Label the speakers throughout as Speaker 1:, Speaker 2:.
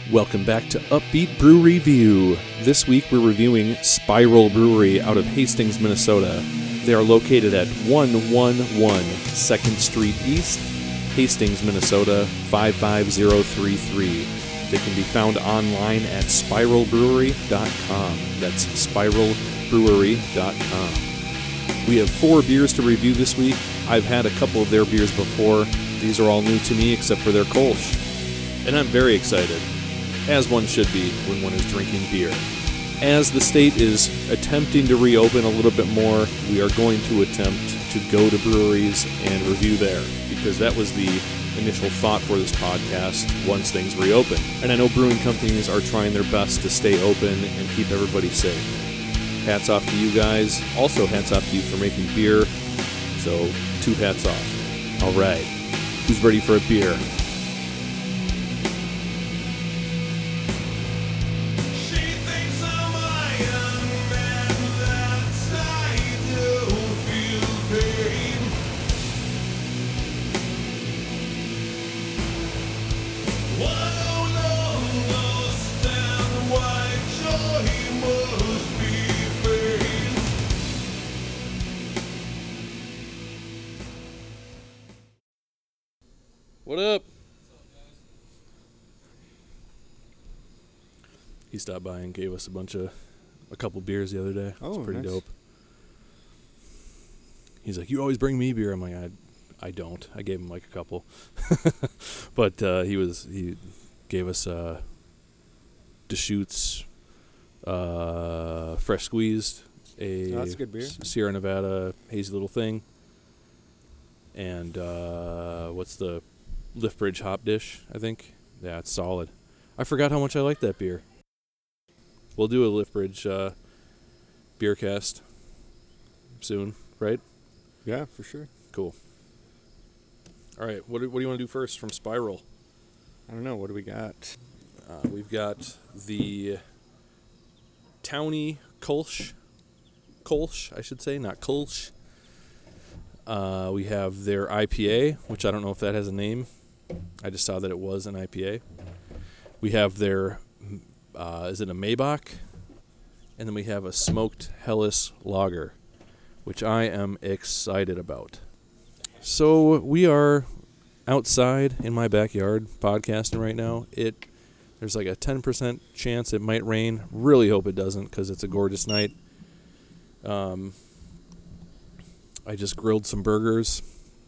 Speaker 1: Welcome back to Upbeat Brew Review. This week we're reviewing Spiral Brewery out of Hastings, Minnesota. They are located at 111 2nd Street East, Hastings, Minnesota 55033. They can be found online at spiralbrewery.com. That's spiralbrewery.com. We have 4 beers to review this week. I've had a couple of their beers before. These are all new to me except for their Kolsch. And I'm very excited, as one should be when one is drinking beer. As the state is attempting to reopen a little bit more, we are going to attempt to go to breweries and review there, because that was the initial thought for this podcast once things reopen. And I know brewing companies are trying their best to stay open and keep everybody safe. Hats off to you guys. Also, hats off to you for making beer. So, 2 hats off. All right. Who's ready for a beer? What up? He stopped by and gave us a couple beers the other day.
Speaker 2: Oh,
Speaker 1: it's pretty
Speaker 2: nice.
Speaker 1: dope. He's like, you always bring me beer. I'm like, I don't. I gave him like a couple. But he gave us Deschutes fresh squeezed,
Speaker 2: that's a good beer.
Speaker 1: Sierra Nevada hazy little thing. And what's the Liftbridge hop dish, I think. Yeah, it's solid. I forgot how much I like that beer. We'll do a Liftbridge beer cast soon, right?
Speaker 2: Yeah, for sure.
Speaker 1: Cool. All right, what do you want to do first from Spiral?
Speaker 2: I don't know. What do we got?
Speaker 1: We've got the Townie Kolsch, I should say, not Kolsch. We have their IPA, which I don't know if that has a name. I just saw that it was an IPA. We have their, is it a Maybach? And then we have a smoked Helles lager, which I am excited about. So we are outside in my backyard podcasting right now. There's like a 10% chance it might rain. Really hope it doesn't, because it's a gorgeous night. I just grilled some burgers.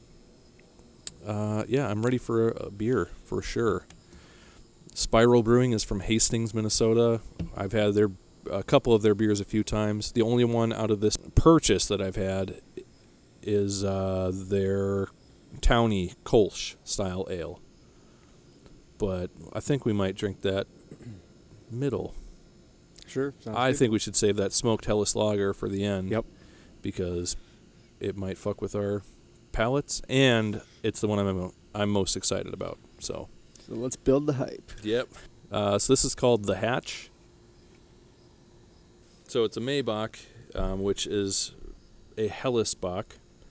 Speaker 1: Yeah, I'm ready for a beer for sure. Spiral Brewing is from Hastings, Minnesota. I've had a couple of their beers a few times. The only one out of this purchase that I've had is their Townie Kolsch style ale. But I think we might drink that middle.
Speaker 2: Sure.
Speaker 1: I think we should save that smoked Helles lager for the end.
Speaker 2: Yep.
Speaker 1: Because it might fuck with our palates, and it's the one I'm most excited about. So
Speaker 2: let's build the hype.
Speaker 1: Yep. So this is called the Hatch. So it's a Maybach, which is a Hellesbach.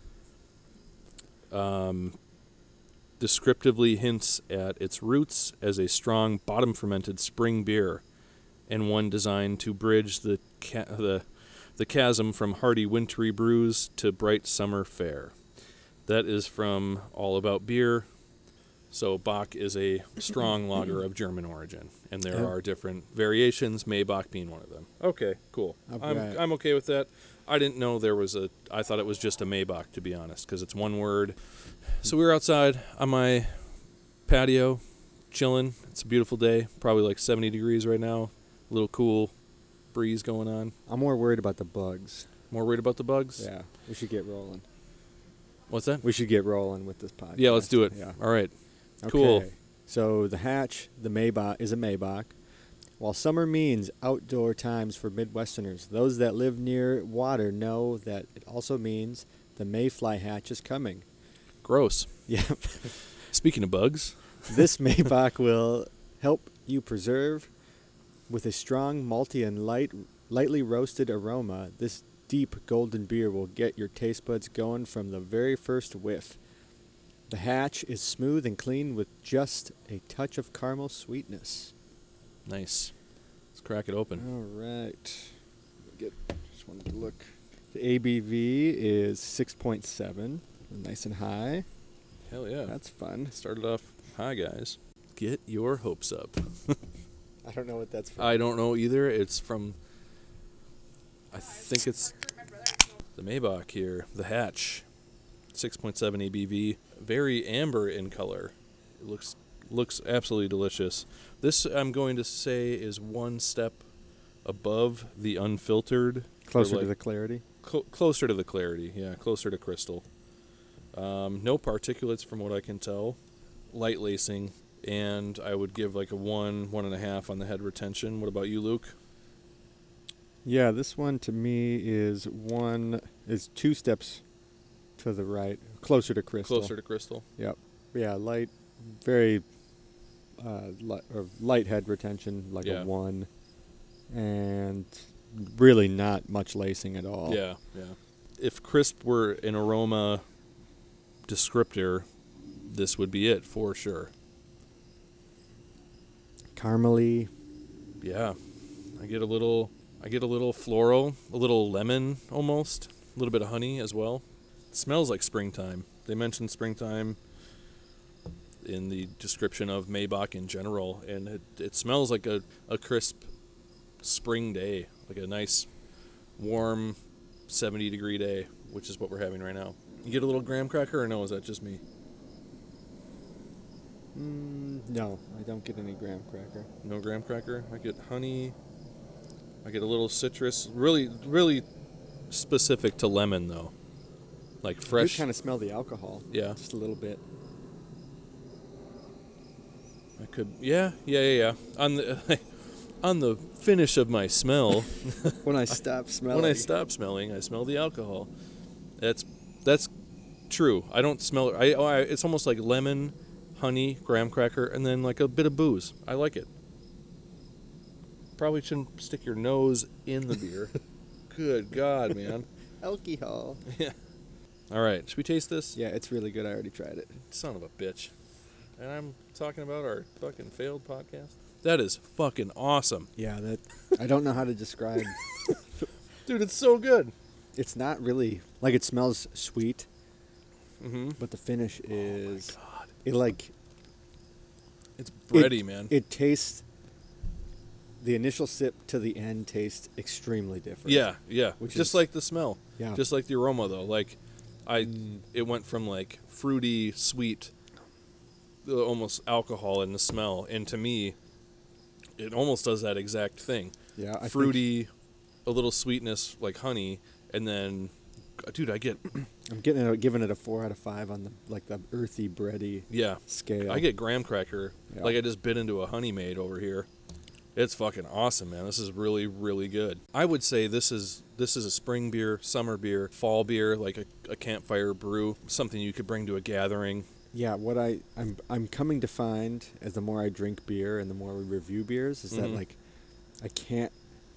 Speaker 1: Descriptively hints at its roots as a strong bottom-fermented spring beer, and one designed to bridge the chasm from hearty wintry brews to bright summer fare. That is from All About Beer. So Bach is a strong lager of German origin, and there are different variations, Maybach being one of them. Okay, cool. I'm okay with that. I didn't know I thought it was just a Maybach, to be honest, because it's one word. So we were outside on my patio, chilling. It's a beautiful day, probably like 70 degrees right now, a little cool breeze going on.
Speaker 2: I'm more worried about the bugs.
Speaker 1: More worried about the bugs?
Speaker 2: Yeah, we should get rolling.
Speaker 1: What's that?
Speaker 2: We should get rolling with this podcast.
Speaker 1: Yeah, let's do it.
Speaker 2: Yeah.
Speaker 1: All right.
Speaker 2: Okay.
Speaker 1: Cool.
Speaker 2: So the Hatch, the Maybach, is a Maybach. While summer means outdoor times for Midwesterners, those that live near water know that it also means the Mayfly hatch is coming.
Speaker 1: Gross.
Speaker 2: Yeah.
Speaker 1: Speaking of bugs.
Speaker 2: This Maybach will help you preserve with a strong, malty, and lightly roasted aroma. This deep golden beer will get your taste buds going from the very first whiff. The Hatch is smooth and clean with just a touch of caramel sweetness.
Speaker 1: Nice. Let's crack it open.
Speaker 2: All right. Just wanted to look. The ABV is 6.7. Nice and high.
Speaker 1: Hell yeah.
Speaker 2: That's fun.
Speaker 1: Started off high, guys. Get your hopes up.
Speaker 2: I don't know what that's from.
Speaker 1: I don't know either. It's from, I think it's the Maybach here. The Hatch. 6.7 ABV. Very amber in color. It looks absolutely delicious. This, I'm going to say, is one step above the unfiltered.
Speaker 2: Closer to the clarity?
Speaker 1: Closer to the clarity, yeah. Closer to crystal. No particulates from what I can tell. Light lacing. And I would give like a 1.5 on the head retention. What about you, Luke?
Speaker 2: Yeah, this one to me is 2 steps to the right, closer to crystal.
Speaker 1: Closer to crystal.
Speaker 2: Yep. Yeah, light, very light head retention, like
Speaker 1: Yeah.
Speaker 2: a 1, and really not much lacing at all.
Speaker 1: Yeah, yeah. If crisp were an aroma descriptor, this would be it for sure.
Speaker 2: Caramely.
Speaker 1: Yeah, I get a little floral, a little lemon almost, a little bit of honey as well. It smells like springtime. They mentioned springtime in the description of Maybach in general, and it smells like a crisp spring day, like a nice warm 70-degree day, which is what we're having right now. You get a little graham cracker, or no, is that just me?
Speaker 2: No, I don't get any graham cracker.
Speaker 1: No graham cracker. I get honey. I get a little citrus. Really, really specific to lemon, though. Like fresh.
Speaker 2: You kind of smell the alcohol.
Speaker 1: Yeah.
Speaker 2: Just a little bit.
Speaker 1: I could. Yeah. On the on the finish of my smell.
Speaker 2: When I stop smelling.
Speaker 1: When I stop smelling, I smell the alcohol. That's true. I don't smell it. It's almost like lemon, honey, graham cracker, and then like a bit of booze. I like it. Probably shouldn't stick your nose in the beer. Good God, man.
Speaker 2: Alcohol.
Speaker 1: Yeah. All right. Should we taste this?
Speaker 2: Yeah, it's really good. I already tried it.
Speaker 1: Son of a bitch. And I'm talking about our fucking failed podcast. That is fucking awesome.
Speaker 2: Yeah, that I don't know how to describe.
Speaker 1: Dude, it's so good.
Speaker 2: It's not really like it smells sweet,
Speaker 1: Mm-hmm.
Speaker 2: but the finish is
Speaker 1: Oh my God.
Speaker 2: it like
Speaker 1: It's bready, man.
Speaker 2: It tastes. The initial sip to the end tastes extremely different.
Speaker 1: Yeah.
Speaker 2: Which
Speaker 1: Just
Speaker 2: is-
Speaker 1: like the smell.
Speaker 2: Yeah.
Speaker 1: Just like the aroma, though. Like, it went from like fruity, sweet, almost alcohol in the smell, and to me, it almost does that exact thing.
Speaker 2: Yeah, I
Speaker 1: Fruity, a little sweetness like honey, and then, dude, I get
Speaker 2: I'm giving it a 4 out of 5 on the earthy, bready scale.
Speaker 1: I get graham cracker.
Speaker 2: Yeah.
Speaker 1: Like I just bit into a Honey Maid over here. It's fucking awesome, man. This is really, really good. I would say this is a spring beer, summer beer, fall beer, like a campfire brew, something you could bring to a gathering.
Speaker 2: Yeah, what I'm coming to find as the more I drink beer and the more we review beers is that
Speaker 1: Mhm.
Speaker 2: like I can't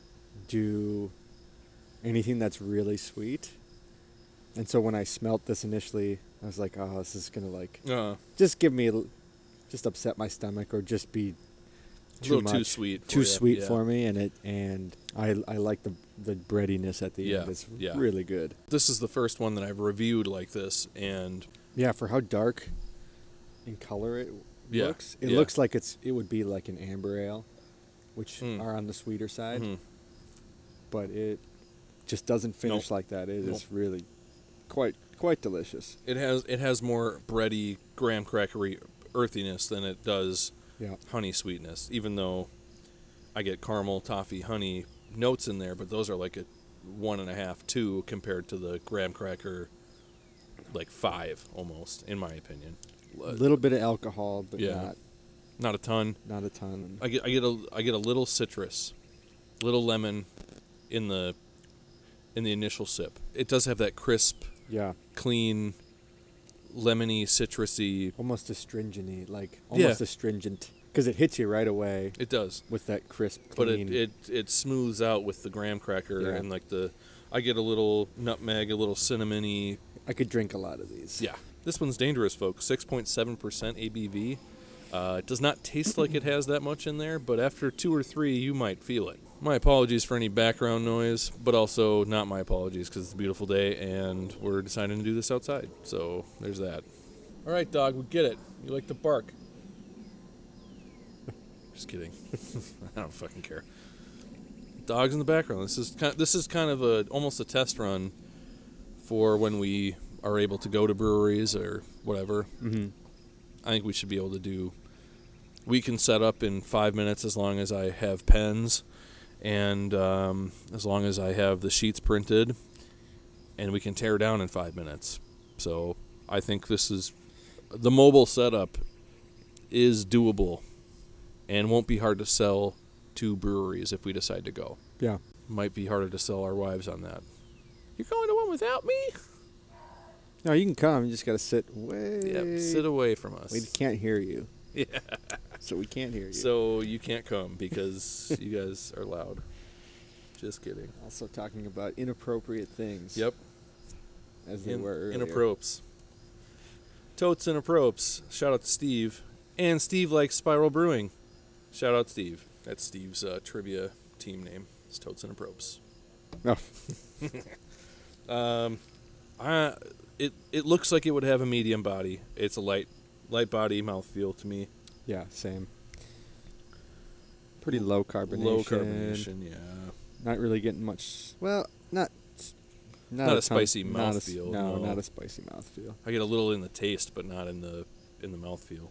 Speaker 2: do anything that's really sweet. And so when I smelt this initially, I was like, oh, this is going to like just give me just upset my stomach or just be
Speaker 1: A little
Speaker 2: much,
Speaker 1: too sweet.
Speaker 2: too sweet
Speaker 1: yeah.
Speaker 2: for me, and I like the breadiness at the end. It's
Speaker 1: yeah.
Speaker 2: really good.
Speaker 1: This is the first one that I've reviewed like this, and
Speaker 2: Yeah, for how dark in color it
Speaker 1: Yeah,
Speaker 2: looks, it
Speaker 1: yeah.
Speaker 2: looks like it would be like an amber ale, which
Speaker 1: Mm.
Speaker 2: are on the sweeter side,
Speaker 1: mhm.
Speaker 2: but it just doesn't finish
Speaker 1: Nope.
Speaker 2: like that. It
Speaker 1: Nope.
Speaker 2: is really quite delicious.
Speaker 1: it has more bready, graham crackery earthiness than it does
Speaker 2: Yeah.
Speaker 1: honey sweetness. Even though I get caramel, toffee, honey notes in there, but those are like a 1.5, 2 compared to the graham cracker, like 5 almost, in my opinion.
Speaker 2: A little bit of alcohol, but
Speaker 1: Yeah. Not a ton.
Speaker 2: not a ton.
Speaker 1: I get a little citrus, little lemon in the initial sip. It does have that crisp,
Speaker 2: Yeah,
Speaker 1: clean, lemony, citrusy.
Speaker 2: almost astringent-y, like almost
Speaker 1: Yeah.
Speaker 2: astringent, because it hits you right away
Speaker 1: It does,
Speaker 2: with that crisp,
Speaker 1: but
Speaker 2: clean.
Speaker 1: it smooths out with the graham cracker
Speaker 2: Yeah.
Speaker 1: and like I get a little nutmeg, a little cinnamony.
Speaker 2: I could drink a lot of these.
Speaker 1: Yeah, this one's dangerous, folks. 6.7% ABV. It does not taste like it has that much in there, but after 2 or 3, you might feel it. My apologies for any background noise, but also not my apologies because it's a beautiful day and we're deciding to do this outside. So there's that. All right, dog, we get it. You like to bark. Just kidding. I don't fucking care. Dogs in the background. This is kind of almost a test run for when we are able to go to breweries or whatever.
Speaker 2: Mm-hmm.
Speaker 1: I think we should be able to do. We can set up in 5 minutes as long as I have pens, and as long as I have the sheets printed, and we can tear down in 5 minutes. So I think the mobile setup is doable, and won't be hard to sell to breweries if we decide to go.
Speaker 2: Yeah.
Speaker 1: Might be harder to sell our wives on that. You're going to one without me?
Speaker 2: No, you can come. You just got to sit way.
Speaker 1: Yep, sit away from us.
Speaker 2: We can't hear you.
Speaker 1: Yeah.
Speaker 2: So we can't hear you.
Speaker 1: So you can't come because you guys are loud. Just kidding.
Speaker 2: Also talking about inappropriate things.
Speaker 1: Yep.
Speaker 2: As they were earlier.
Speaker 1: Inapropes. Totes Inapropes. Shout out to Steve. And Steve likes Spiral Brewing. Shout out Steve. That's Steve's trivia team name. It's Totes Inapropes.
Speaker 2: Oh.
Speaker 1: It looks like it would have a medium body. It's a light body mouthfeel to me.
Speaker 2: Yeah, same. Pretty low carbonation.
Speaker 1: Low carbonation, yeah.
Speaker 2: Not really getting much. Well, not
Speaker 1: a spicy mouthfeel.
Speaker 2: No, not a spicy mouthfeel.
Speaker 1: I get a little in the taste, but not in the mouthfeel.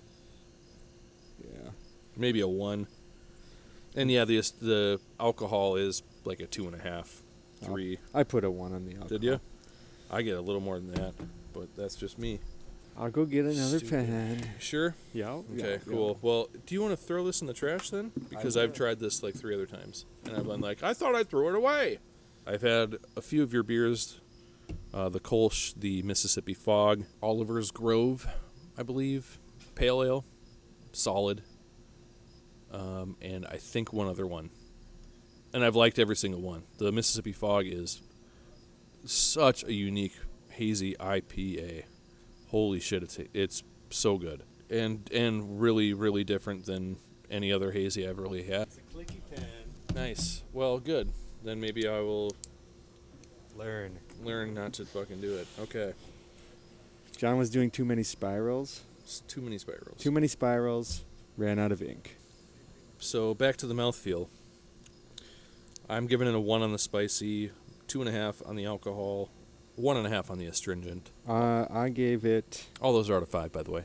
Speaker 2: Yeah.
Speaker 1: Maybe a 1. And yeah, the alcohol is like a 2.5, 3.
Speaker 2: I put a 1 on the alcohol.
Speaker 1: Did you? I get a little more than that, but that's just me.
Speaker 2: I'll go get another
Speaker 1: Stupid.
Speaker 2: pen.
Speaker 1: Sure?
Speaker 2: Yeah.
Speaker 1: Okay, cool. Well, do you want to throw this in the trash then? Because I've tried this like 3 other times, and I've been like, I thought I'd throw it away. I've had a few of your beers, the Kolsch, the Mississippi Fog, Oliver's Grove, I believe, Pale Ale, solid, and I think one other one. And I've liked every single one. The Mississippi Fog is such a unique hazy IPA. Holy shit, it's so good. And really, really different than any other hazy I've really had.
Speaker 2: It's a clicky pen.
Speaker 1: Nice. Well, good. Then maybe I will
Speaker 2: Learn
Speaker 1: not to fucking do it. Okay.
Speaker 2: John was doing too many spirals.
Speaker 1: It's too many spirals.
Speaker 2: Too many spirals. Ran out of ink.
Speaker 1: So back to the mouthfeel. I'm giving it a 1 on the spicy, 2.5 on the alcohol, 1.5 on the astringent.
Speaker 2: I gave it
Speaker 1: All those are out of 5, by the way.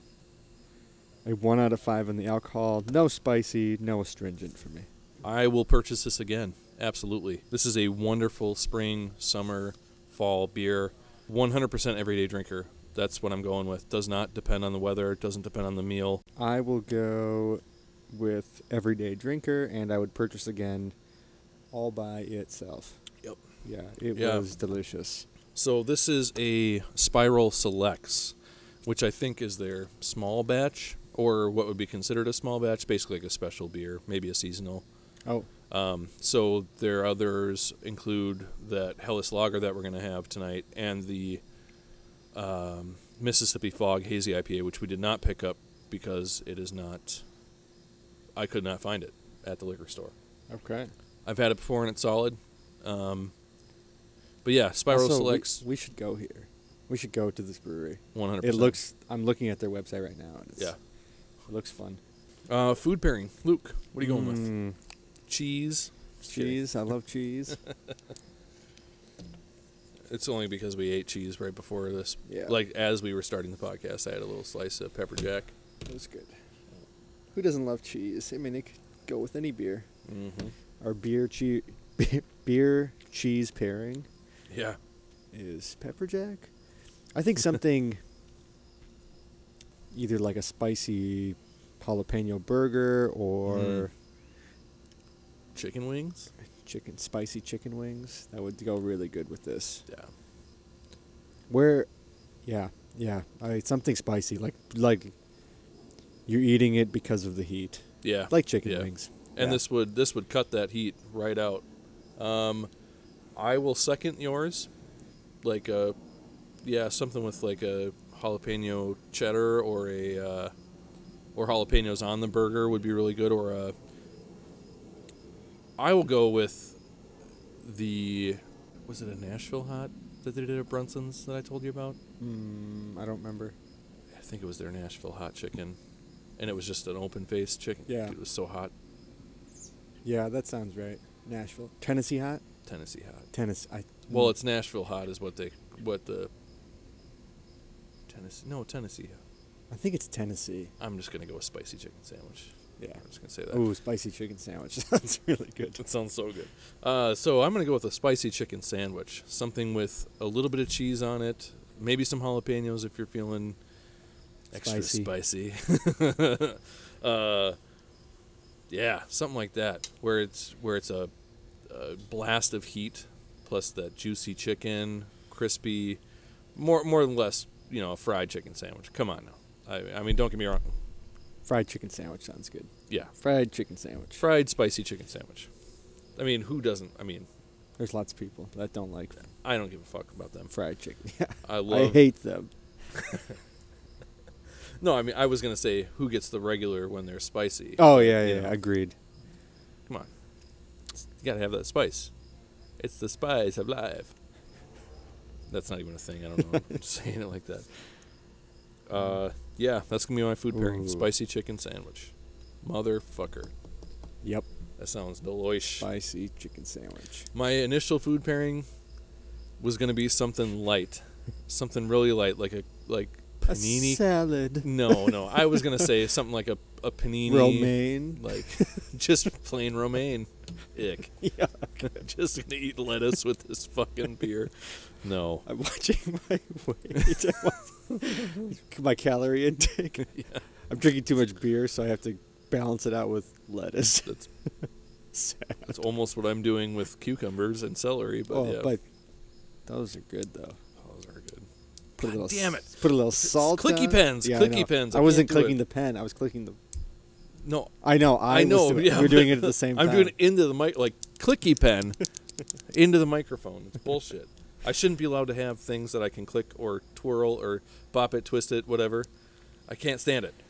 Speaker 2: a 1 out of 5 on the alcohol. No spicy, no astringent for me.
Speaker 1: I will purchase this again. Absolutely. This is a wonderful spring, summer, fall beer. 100% everyday drinker. That's what I'm going with. Does not depend on the weather. Doesn't depend on the meal.
Speaker 2: I will go with everyday drinker, and I would purchase again all by itself.
Speaker 1: Yep.
Speaker 2: Yeah, it was delicious.
Speaker 1: So this is a Spiral Selects, which I think is their small batch, or what would be considered a small batch, basically like a special beer, maybe a seasonal.
Speaker 2: Oh.
Speaker 1: So their others include that Helles Lager that we're going to have tonight, and the Mississippi Fog Hazy IPA, which we did not pick up because it is not... I could not find it at the liquor store.
Speaker 2: Okay.
Speaker 1: I've had it before and it's solid. But yeah, Spiral
Speaker 2: Also,
Speaker 1: Selects.
Speaker 2: We should go here. We should go to this brewery.
Speaker 1: 100%.
Speaker 2: I'm looking at their website right now. And
Speaker 1: Yeah.
Speaker 2: It looks fun.
Speaker 1: Food pairing. Luke, what are you going with? Cheese.
Speaker 2: Cheese. I love cheese.
Speaker 1: It's only because we ate cheese right before this.
Speaker 2: Yeah.
Speaker 1: Like, as we were starting the podcast, I had a little slice of pepper jack.
Speaker 2: It was good. Who doesn't love cheese? I mean, it could go with any beer.
Speaker 1: Mm-hmm.
Speaker 2: Our beer cheese pairing
Speaker 1: Yeah.
Speaker 2: is pepper jack. I think something either like a spicy jalapeno burger or
Speaker 1: Chicken wings?
Speaker 2: spicy chicken wings. That would go really good with this.
Speaker 1: Yeah.
Speaker 2: Yeah. Something spicy, like you're eating it because of the heat,
Speaker 1: Yeah.
Speaker 2: like chicken
Speaker 1: Yeah.
Speaker 2: wings.
Speaker 1: And
Speaker 2: Yeah.
Speaker 1: this would cut that heat right out. I will second yours. Like something with like a jalapeno cheddar or or jalapenos on the burger would be really good. Or I will go with was it a Nashville hot that they did at Brunson's that I told you about?
Speaker 2: I don't remember.
Speaker 1: I think it was their Nashville hot chicken, and it was just an open-faced chicken.
Speaker 2: Yeah.
Speaker 1: Dude, it was so hot.
Speaker 2: Yeah, that sounds right. Nashville. Tennessee hot?
Speaker 1: Tennessee hot.
Speaker 2: Tennessee.
Speaker 1: Well, it's Nashville hot is Tennessee hot.
Speaker 2: I think it's Tennessee.
Speaker 1: I'm just going to go with spicy chicken sandwich.
Speaker 2: Yeah.
Speaker 1: I'm just going to say that.
Speaker 2: Ooh, spicy chicken sandwich. Sounds really good.
Speaker 1: It sounds so good. So I'm going to go with a spicy chicken sandwich. Something with a little bit of cheese on it. Maybe some jalapenos if you're feeling extra spicy. Yeah, something like that. Where it's a blast of heat plus that juicy chicken, crispy, more or less, a fried chicken sandwich. Come on now. I mean, don't get me wrong.
Speaker 2: Fried chicken sandwich sounds good.
Speaker 1: Yeah.
Speaker 2: Fried chicken sandwich.
Speaker 1: Fried spicy chicken sandwich. I mean, who doesn't? I mean,
Speaker 2: there's lots of people that don't like
Speaker 1: I don't give a fuck about them.
Speaker 2: Fried chicken. Yeah.
Speaker 1: I
Speaker 2: hate them.
Speaker 1: No, I mean, I was going to say who gets the regular when they're spicy.
Speaker 2: Oh, yeah, agreed.
Speaker 1: Come on. You got to have that spice. It's the spice of life. That's not even a thing. I don't know. I'm just saying it like that. Yeah, that's going to be my food pairing.
Speaker 2: Ooh.
Speaker 1: Spicy chicken sandwich. Motherfucker.
Speaker 2: Yep.
Speaker 1: That sounds delish.
Speaker 2: Spicy chicken sandwich.
Speaker 1: My initial food pairing was going to be something light. Something really light, like panini.
Speaker 2: A salad.
Speaker 1: No. I was going to say something like a panini.
Speaker 2: Romaine.
Speaker 1: Like, just plain romaine. Ick.
Speaker 2: Yeah.
Speaker 1: Just going to eat lettuce with this fucking beer. No.
Speaker 2: I'm watching my weight. My calorie intake.
Speaker 1: Yeah.
Speaker 2: I'm drinking too much beer, so I have to balance it out with lettuce.
Speaker 1: That's
Speaker 2: sad.
Speaker 1: That's almost what I'm doing with cucumbers and celery. But yeah.
Speaker 2: But those are good, though.
Speaker 1: Those are good.
Speaker 2: God
Speaker 1: damn it.
Speaker 2: Put a little salt
Speaker 1: Clicky
Speaker 2: on.
Speaker 1: pens.
Speaker 2: Yeah,
Speaker 1: Clicky pens.
Speaker 2: I wasn't
Speaker 1: can't do
Speaker 2: clicking
Speaker 1: it.
Speaker 2: the pen. I was clicking the...
Speaker 1: No.
Speaker 2: I know.
Speaker 1: I know.
Speaker 2: We're doing it at the same time.
Speaker 1: I'm doing it into the mic, like clicky pen, into the microphone. It's bullshit. I shouldn't be allowed to have things that I can click or twirl or bop it, twist it, whatever. I can't stand it.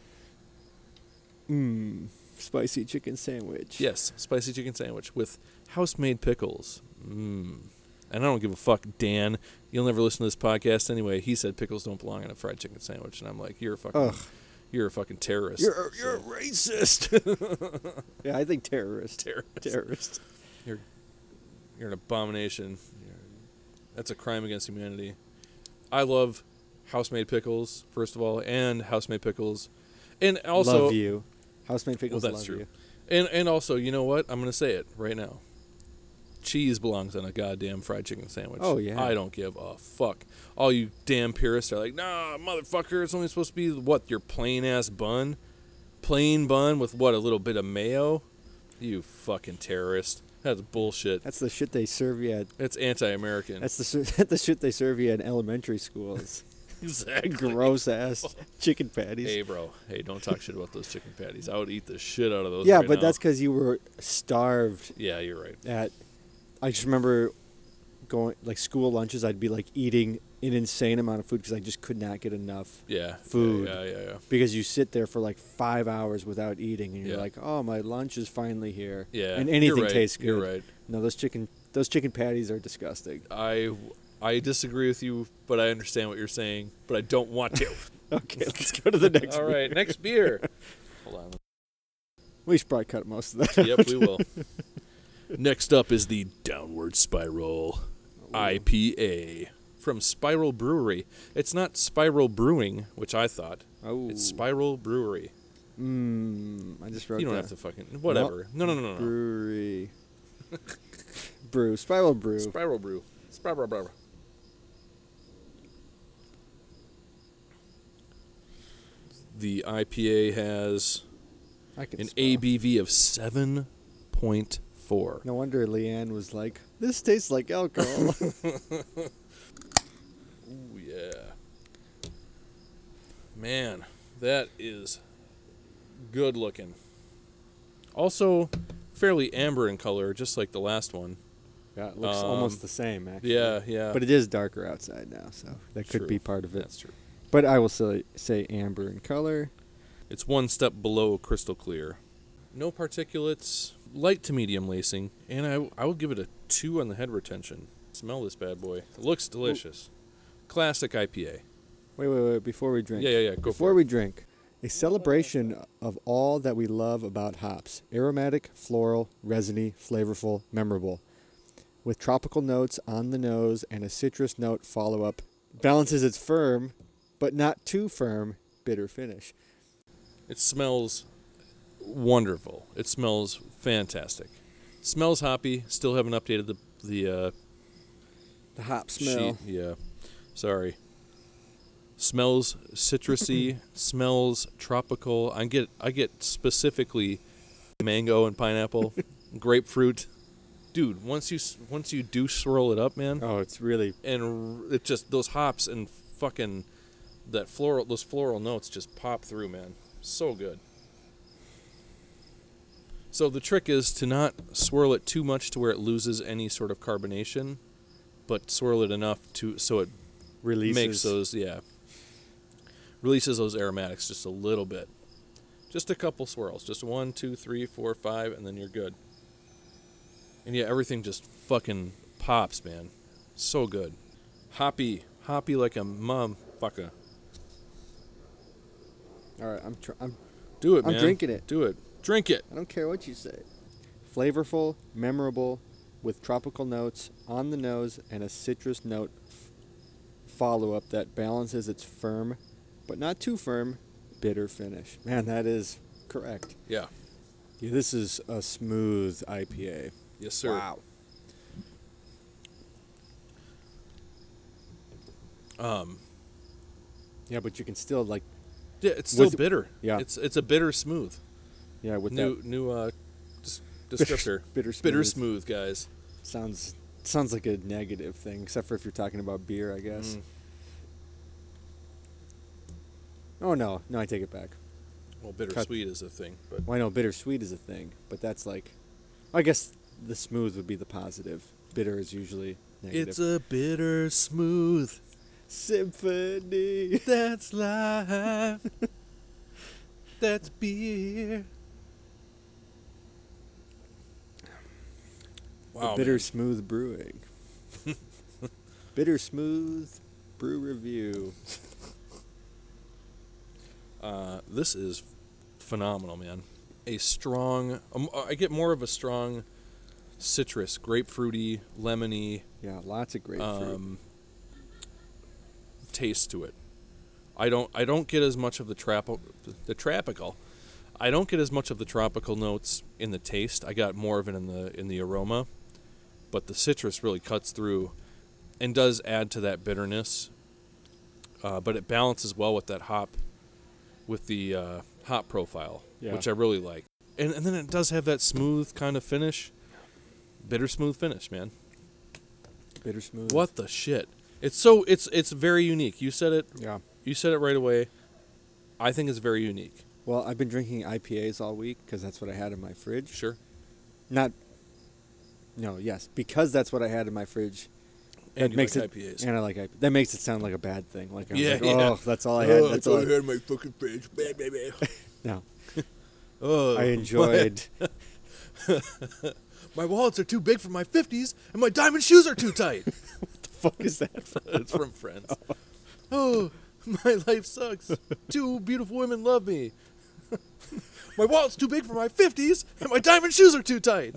Speaker 2: Spicy chicken sandwich.
Speaker 1: Yes, spicy chicken sandwich with house-made pickles. And I don't give a fuck, Dan. You'll never listen to this podcast anyway. He said pickles don't belong in a fried chicken sandwich, and I'm like, you're a fucking terrorist.
Speaker 2: You're a racist. Yeah, I think terrorist. Terrorist.
Speaker 1: You're an abomination. That's a crime against humanity. I love house-made pickles, first of all, and house-made pickles. And also...
Speaker 2: Love you. House-made pickles,
Speaker 1: well, that's
Speaker 2: love
Speaker 1: true.
Speaker 2: you.
Speaker 1: And also, you know what? I'm going to say it right now. Cheese belongs on a goddamn fried chicken sandwich.
Speaker 2: Oh, yeah.
Speaker 1: I don't give a fuck. All you damn purists are like, nah, motherfucker, it's only supposed to be, your plain-ass bun? Plain bun with, a little bit of mayo? You fucking terrorist. That's bullshit.
Speaker 2: That's the shit they serve you at.
Speaker 1: It's anti-American.
Speaker 2: That's the shit they serve you in elementary schools.
Speaker 1: Exactly.
Speaker 2: Gross-ass chicken patties.
Speaker 1: Hey, bro. Hey, don't talk shit about those chicken patties. I would eat the shit out of those
Speaker 2: Yeah,
Speaker 1: right
Speaker 2: but
Speaker 1: now.
Speaker 2: that's because you were starved.
Speaker 1: Yeah, you're right.
Speaker 2: I just remember going, school lunches, I'd be, eating an insane amount of food because I just could not get enough food.
Speaker 1: Yeah.
Speaker 2: Because you sit there for, 5 hours without eating, and you're
Speaker 1: Yeah.
Speaker 2: like, oh, my lunch is finally here.
Speaker 1: Yeah.
Speaker 2: And anything
Speaker 1: you're right.
Speaker 2: tastes good.
Speaker 1: You're right.
Speaker 2: No, those chicken patties are disgusting.
Speaker 1: I disagree with you, but I understand what you're saying, but I don't want to.
Speaker 2: Okay, let's go to the next
Speaker 1: All
Speaker 2: beer.
Speaker 1: right, next beer. Hold on.
Speaker 2: We should probably cut most of that
Speaker 1: Yep,
Speaker 2: out.
Speaker 1: we will. Next up is the Downward Spiral IPA from Spiral Brewery. It's not Spiral Brewing, which I thought.
Speaker 2: Oh.
Speaker 1: It's Spiral Brewery.
Speaker 2: I just wrote
Speaker 1: You don't
Speaker 2: that.
Speaker 1: have to fucking... Whatever. No.
Speaker 2: Brewery. Brew. Spiral Brew.
Speaker 1: Spiral Brew. Spiral Brew. The IPA has
Speaker 2: I can
Speaker 1: an
Speaker 2: spell.
Speaker 1: ABV of 7.4.
Speaker 2: No wonder Leanne was like, this tastes like alcohol.
Speaker 1: Ooh, yeah. Man, that is good looking. Also, fairly amber in color, just like the last one.
Speaker 2: Yeah, it looks almost the same, actually.
Speaker 1: Yeah.
Speaker 2: But it is darker outside now, so that could
Speaker 1: True.
Speaker 2: be part of it.
Speaker 1: That's true.
Speaker 2: But I will say amber in color.
Speaker 1: It's one step below crystal clear. No particulates, light to medium lacing, and I will give it a 2 on the head retention. Smell this bad boy. It looks delicious. Classic IPA.
Speaker 2: Wait. Before we drink.
Speaker 1: Yeah. Go
Speaker 2: Before
Speaker 1: for
Speaker 2: we
Speaker 1: it.
Speaker 2: drink, a celebration of all that we love about hops. Aromatic, floral, resiny, flavorful, memorable. With tropical notes on the nose and a citrus note follow-up. Balances its firm, but not too firm, bitter finish.
Speaker 1: It smells wonderful. It smells fantastic. Smells hoppy. Still haven't updated the
Speaker 2: The hop smell.
Speaker 1: sheet. Yeah. Sorry. Smells citrusy. Smells tropical. I get specifically mango and pineapple, grapefruit. Dude, once you do swirl it up, man,
Speaker 2: Oh, it's really...
Speaker 1: and it just those hops and fucking those floral notes just pop through, man. So good. So the trick is to not swirl it too much to where it loses any sort of carbonation, but swirl it enough so it
Speaker 2: Releases.
Speaker 1: makes releases those aromatics just a little bit. Just a couple swirls, just 1, 2, 3, 4, 5, and then you're good. And yeah, everything just fucking pops, man. So good. Hoppy like a motherfucker.
Speaker 2: All right,
Speaker 1: Do it,
Speaker 2: I'm
Speaker 1: man.
Speaker 2: drinking it.
Speaker 1: Do it. Drink it.
Speaker 2: I don't care what you say. Flavorful, memorable, with tropical notes on the nose and a citrus note follow-up that balances its firm, but not too firm, bitter finish. Man, that is correct.
Speaker 1: Yeah.
Speaker 2: Yeah, this is a smooth IPA.
Speaker 1: Yes, sir.
Speaker 2: Wow. Yeah, but you can still
Speaker 1: Yeah, it's still
Speaker 2: With-
Speaker 1: bitter.
Speaker 2: yeah.
Speaker 1: It's a bitter smooth.
Speaker 2: with
Speaker 1: New descriptor.
Speaker 2: bitter
Speaker 1: Bitter
Speaker 2: smooth.
Speaker 1: smooth, guys.
Speaker 2: Sounds like a negative thing, except for if you're talking about beer, I guess. Oh no, I take it back.
Speaker 1: Well, bittersweet is a thing, but
Speaker 2: Well, I know bittersweet is a thing, but that's I guess the smooth would be the positive. Bitter is usually negative.
Speaker 1: it's a bitter smooth.
Speaker 2: Symphony.
Speaker 1: That's life. That's beer. Wow,
Speaker 2: Bitter
Speaker 1: man.
Speaker 2: Smooth Brewing. Bitter Smooth Brew Review.
Speaker 1: This is phenomenal, man. A strong. I get more of a strong citrus, grapefruity, lemony
Speaker 2: Yeah, lots of grapefruit.
Speaker 1: taste to it. I don't get as much of the tropical. I don't get as much of the tropical notes in the taste. I got more of it in the aroma, but the citrus really cuts through and does add to that bitterness. But it balances well with that hop, with the hop profile,
Speaker 2: Yeah.
Speaker 1: which I really like. And then it does have that smooth kind of finish, bitter smooth finish, man.
Speaker 2: Bitter Smooth.
Speaker 1: What the shit? It's very unique. You said it.
Speaker 2: Yeah.
Speaker 1: You said it right away. I think it's very unique.
Speaker 2: Well, I've been drinking IPAs all week because that's what I had in my fridge.
Speaker 1: Sure.
Speaker 2: Because that's what I had in my fridge.
Speaker 1: And
Speaker 2: That makes
Speaker 1: you
Speaker 2: it,
Speaker 1: like IPAs.
Speaker 2: And I like IPAs. That makes it sound like a bad thing. Like,
Speaker 1: Yeah.
Speaker 2: oh, that's all I had. That's all I
Speaker 1: had in my fucking fridge.
Speaker 2: No,
Speaker 1: Oh,
Speaker 2: I enjoyed.
Speaker 1: My wallets are too big for my 50s, and my diamond shoes are too tight.
Speaker 2: What the fuck is that from?
Speaker 1: It's from Friends. Oh, my life sucks. 2 beautiful women love me. My wallet's too big for my 50s, and my diamond shoes are too tight.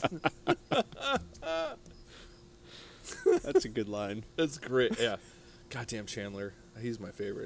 Speaker 2: That's a good line.
Speaker 1: That's great. Yeah. Goddamn Chandler. He's my favorite.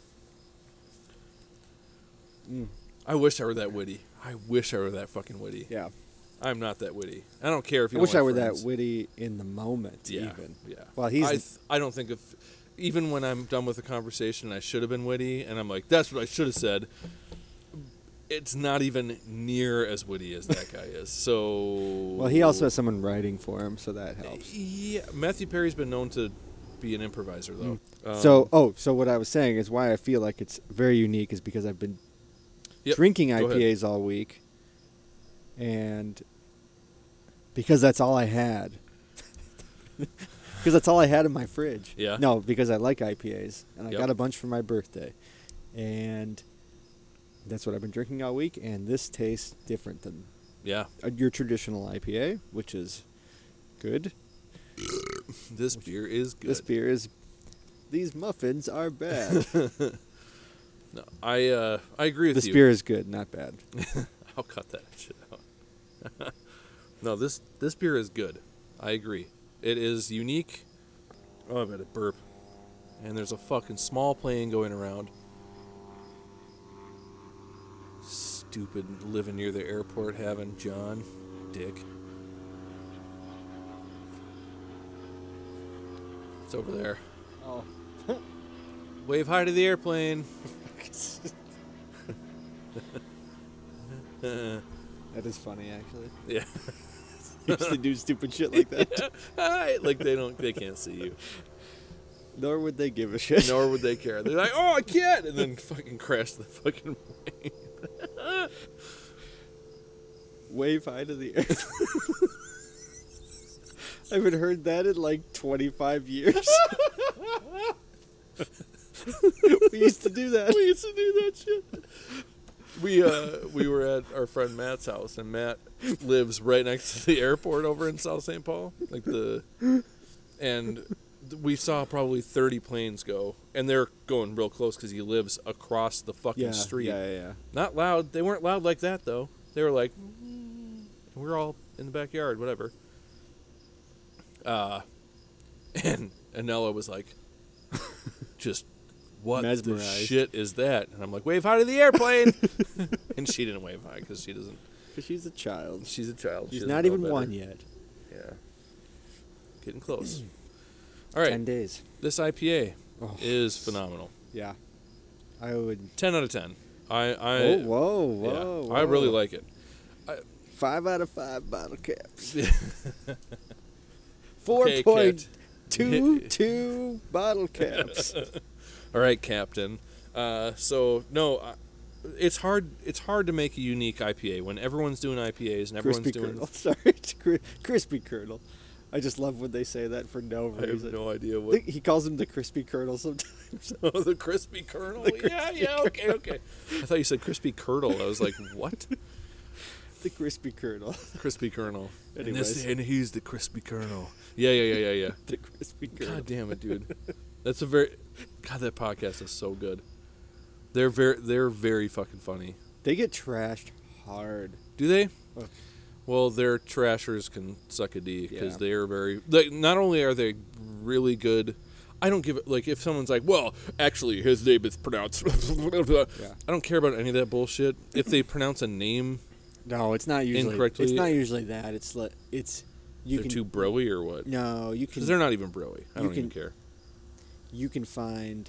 Speaker 1: I wish I were that witty. I wish I were that fucking witty.
Speaker 2: Yeah.
Speaker 1: I'm not that witty. I don't care if you
Speaker 2: I
Speaker 1: don't
Speaker 2: wish I
Speaker 1: like
Speaker 2: were
Speaker 1: Friends.
Speaker 2: that witty in the moment.
Speaker 1: Yeah.
Speaker 2: Even.
Speaker 1: Yeah.
Speaker 2: Well, he's.
Speaker 1: I don't think if even when I'm done with the conversation, I should have been witty, and I'm like, that's what I should have said. It's not even near as witty as that guy is. So.
Speaker 2: Well, he also has someone writing for him, so that helps.
Speaker 1: Yeah, Matthew Perry's been known to be an improviser, though.
Speaker 2: So what I was saying is why I feel like it's very unique is because I've been drinking
Speaker 1: Go ahead.
Speaker 2: IPAs all week, and because that's all I had. Because that's all I had in my fridge.
Speaker 1: Yeah.
Speaker 2: No, because I like IPAs, and I
Speaker 1: Yep.
Speaker 2: got a bunch for my birthday, and That's what I've been drinking all week, and this tastes different than
Speaker 1: Yeah.
Speaker 2: your traditional IPA, which is good.
Speaker 1: This beer is good.
Speaker 2: This beer is. These muffins are bad.
Speaker 1: No, I agree with
Speaker 2: This
Speaker 1: you.
Speaker 2: beer is good, not bad.
Speaker 1: I'll cut that shit out. No, this beer is good. I agree. It is unique. Oh, I've had a burp. And there's a fucking small plane going around. Stupid living near the airport having John. Dick. It's over there.
Speaker 2: Oh.
Speaker 1: Wave hi to the airplane.
Speaker 2: That is funny, actually.
Speaker 1: Yeah.
Speaker 2: Used to do stupid shit like that.
Speaker 1: Hi. Like they can't see you.
Speaker 2: Nor would they give a shit.
Speaker 1: Nor would they care. They're like, oh, I can't, and then fucking crash the fucking plane.
Speaker 2: Wave hi to the air. I haven't heard that in like 25 years. We used to do that.
Speaker 1: We used to do that shit. We were at our friend Matt's house, and Matt lives right next to the airport over in South St. Paul, and we saw probably 30 planes go, and they're going real close because he lives across the fucking street.
Speaker 2: Yeah.
Speaker 1: Not loud. They weren't loud like that though. They were like, we're all in the backyard, whatever. And Anella was like, just. What
Speaker 2: Mesmerized.
Speaker 1: the shit is that? And I'm like, wave hi to the airplane. And she didn't wave hi because she doesn't.
Speaker 2: Because she's a child.
Speaker 1: She's a child. She
Speaker 2: She's
Speaker 1: doesn't
Speaker 2: not
Speaker 1: know
Speaker 2: even
Speaker 1: better.
Speaker 2: one yet.
Speaker 1: Yeah. Getting close. All right.
Speaker 2: 10 days.
Speaker 1: This IPA
Speaker 2: Oh.
Speaker 1: is phenomenal.
Speaker 2: Yeah. I would.
Speaker 1: 10 out of 10. I
Speaker 2: Whoa.
Speaker 1: I really like it.
Speaker 2: 5 out of 5 bottle caps.
Speaker 1: Okay,
Speaker 2: 4.22 bottle caps.
Speaker 1: All right, Captain. So no, it's hard. It's hard to make a unique IPA when everyone's doing IPAs and everyone's
Speaker 2: Crispy
Speaker 1: doing.
Speaker 2: Kernel. Sorry, it's Crispy Kernel. I just love when they say that for no
Speaker 1: I have
Speaker 2: reason.
Speaker 1: no idea what.
Speaker 2: He calls him the Crispy Kernel sometimes.
Speaker 1: Oh, the crispy kernel. Yeah. Okay. I thought you said crispy curdle. I was like, what?
Speaker 2: The Crispy Kernel.
Speaker 1: Crispy kernel.
Speaker 2: Anyways.
Speaker 1: And he's the crispy kernel. Yeah.
Speaker 2: The Crispy Kernel.
Speaker 1: God damn it, dude. That's a very. God, that podcast is so good. They're very fucking funny.
Speaker 2: They get trashed hard.
Speaker 1: Do they?
Speaker 2: Oh.
Speaker 1: Well, their trashers can suck a D because
Speaker 2: Yeah.
Speaker 1: they are very. Like, not only are they really good, I don't give it. Like, if someone's like, "Well, actually, his name is pronounced,"
Speaker 2: Yeah.
Speaker 1: I don't care about any of that bullshit. If they pronounce a name,
Speaker 2: No, it's not usually.
Speaker 1: Incorrectly.
Speaker 2: It's not usually that. You
Speaker 1: they're
Speaker 2: can
Speaker 1: too broy or what?
Speaker 2: No, you can.
Speaker 1: Because they're not even broy. I
Speaker 2: you
Speaker 1: don't even
Speaker 2: can-
Speaker 1: care.
Speaker 2: You can find.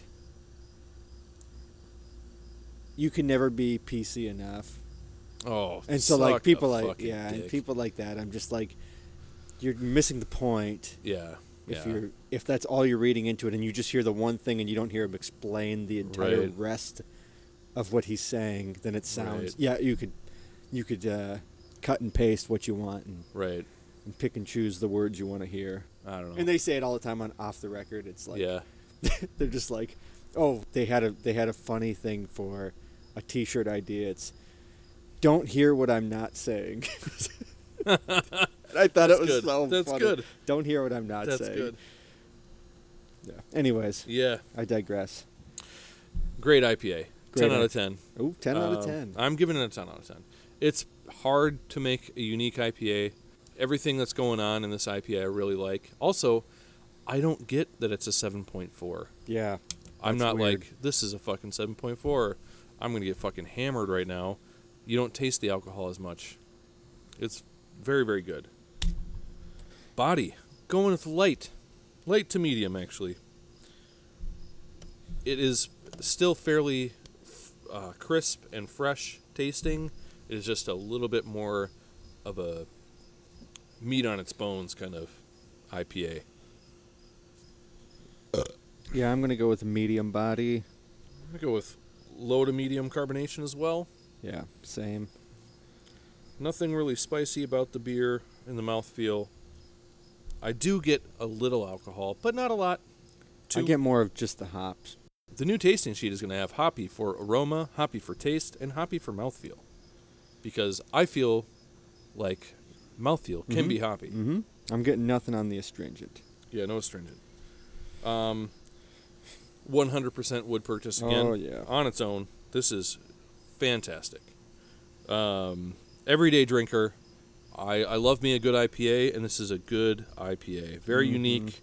Speaker 2: You can never be PC enough.
Speaker 1: Oh,
Speaker 2: And so,
Speaker 1: suck
Speaker 2: like, people
Speaker 1: a
Speaker 2: like,
Speaker 1: fucking
Speaker 2: yeah, and
Speaker 1: dick.
Speaker 2: people like that, I'm just like, you're missing the point
Speaker 1: Yeah.
Speaker 2: if that's all you're reading into it, and you just hear the one thing and you don't hear him explain the entire
Speaker 1: Right.
Speaker 2: rest of what he's saying, then it sounds,
Speaker 1: Right.
Speaker 2: yeah, you could cut and paste what you want
Speaker 1: Right.
Speaker 2: and pick and choose the words you want to hear.
Speaker 1: I don't know.
Speaker 2: And they say it all the time on Off the Record. It's like,
Speaker 1: yeah.
Speaker 2: they're just like, oh, they had a funny thing for a T-shirt idea. It's don't hear what I'm not saying. And I thought it was
Speaker 1: good.
Speaker 2: so
Speaker 1: That's
Speaker 2: funny.
Speaker 1: good.
Speaker 2: Don't hear what I'm not
Speaker 1: That's
Speaker 2: saying.
Speaker 1: good.
Speaker 2: Yeah. Anyways,
Speaker 1: Yeah.
Speaker 2: I digress.
Speaker 1: Great IPA.
Speaker 2: Great
Speaker 1: 10 out of 10.
Speaker 2: Oh, 10 out of 10.
Speaker 1: I'm giving it a 10 out of 10. It's hard to make a unique IPA. Everything that's going on in this IPA I really like. Also, I don't get that it's a 7.4.
Speaker 2: Yeah.
Speaker 1: I'm
Speaker 2: That's
Speaker 1: not
Speaker 2: weird.
Speaker 1: like, this is a fucking 7.4. I'm going to get fucking hammered right now. You don't taste the alcohol as much. It's very, very good. Body. Going with light. Light to medium, actually. It is still fairly crisp and fresh tasting. It is just a little bit more of a meat on its bones kind of IPA.
Speaker 2: Yeah, I'm going to go with medium body.
Speaker 1: I'm going to go with low to medium carbonation as well.
Speaker 2: Yeah, same.
Speaker 1: Nothing really spicy about the beer in the mouthfeel. I do get a little alcohol, but not a lot.
Speaker 2: I get more of just the hops.
Speaker 1: The new tasting sheet is going to have hoppy for aroma, hoppy for taste, and hoppy for mouthfeel. Because I feel like mouthfeel can be hoppy.
Speaker 2: Mm-hmm. I'm getting nothing on the astringent.
Speaker 1: Yeah, no astringent. 100% would purchase again.
Speaker 2: Oh, yeah.
Speaker 1: On its own. This is fantastic. Everyday drinker. I love me a good IPA, and this is a good IPA. Very unique.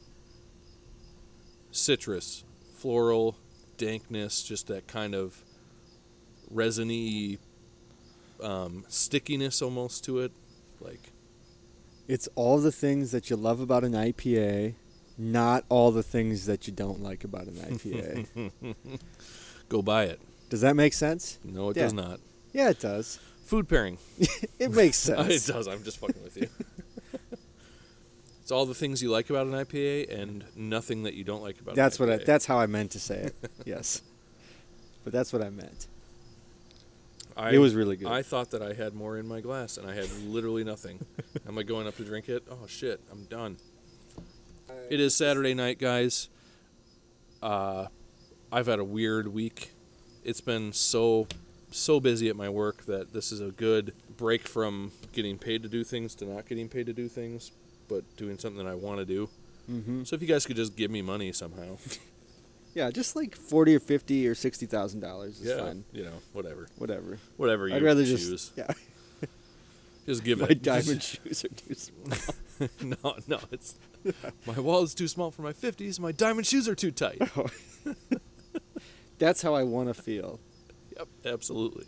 Speaker 1: Citrus, floral, dankness, just that kind of resiny stickiness almost to it. Like,
Speaker 2: It's all the things that you love about an IPA, not all the things that you don't like about an IPA.
Speaker 1: go buy it.
Speaker 2: Does that make sense?
Speaker 1: No, it
Speaker 2: Yeah.
Speaker 1: does not.
Speaker 2: Yeah, it does.
Speaker 1: Food pairing.
Speaker 2: It makes
Speaker 1: It
Speaker 2: sense.
Speaker 1: does. I'm just fucking with you. It's all the things you like about an IPA and nothing that you don't like about
Speaker 2: That's
Speaker 1: an
Speaker 2: what.
Speaker 1: IPA.
Speaker 2: That's how I meant to say it. Yes, but that's what I meant. It was really good.
Speaker 1: I thought that I had more in my glass, and I had literally nothing. Am I going up to drink it? Oh, shit. I'm done. It is Saturday night, guys. I've had a weird week. It's been so busy at my work that this is a good break from getting paid to do things to not getting paid to do things, but doing something that I want to do.
Speaker 2: Mm-hmm.
Speaker 1: So if you guys could just give me money somehow.
Speaker 2: Yeah, just like $40,000 or $50,000 or $60,000 is fine.
Speaker 1: You know, whatever.
Speaker 2: Whatever you
Speaker 1: I'd
Speaker 2: rather
Speaker 1: choose.
Speaker 2: just yeah.
Speaker 1: Just give
Speaker 2: My
Speaker 1: it.
Speaker 2: diamond shoes are too small.
Speaker 1: No, it's my wallet's too small for my 50s. My diamond shoes are too tight.
Speaker 2: That's how I want to feel.
Speaker 1: Yep, absolutely.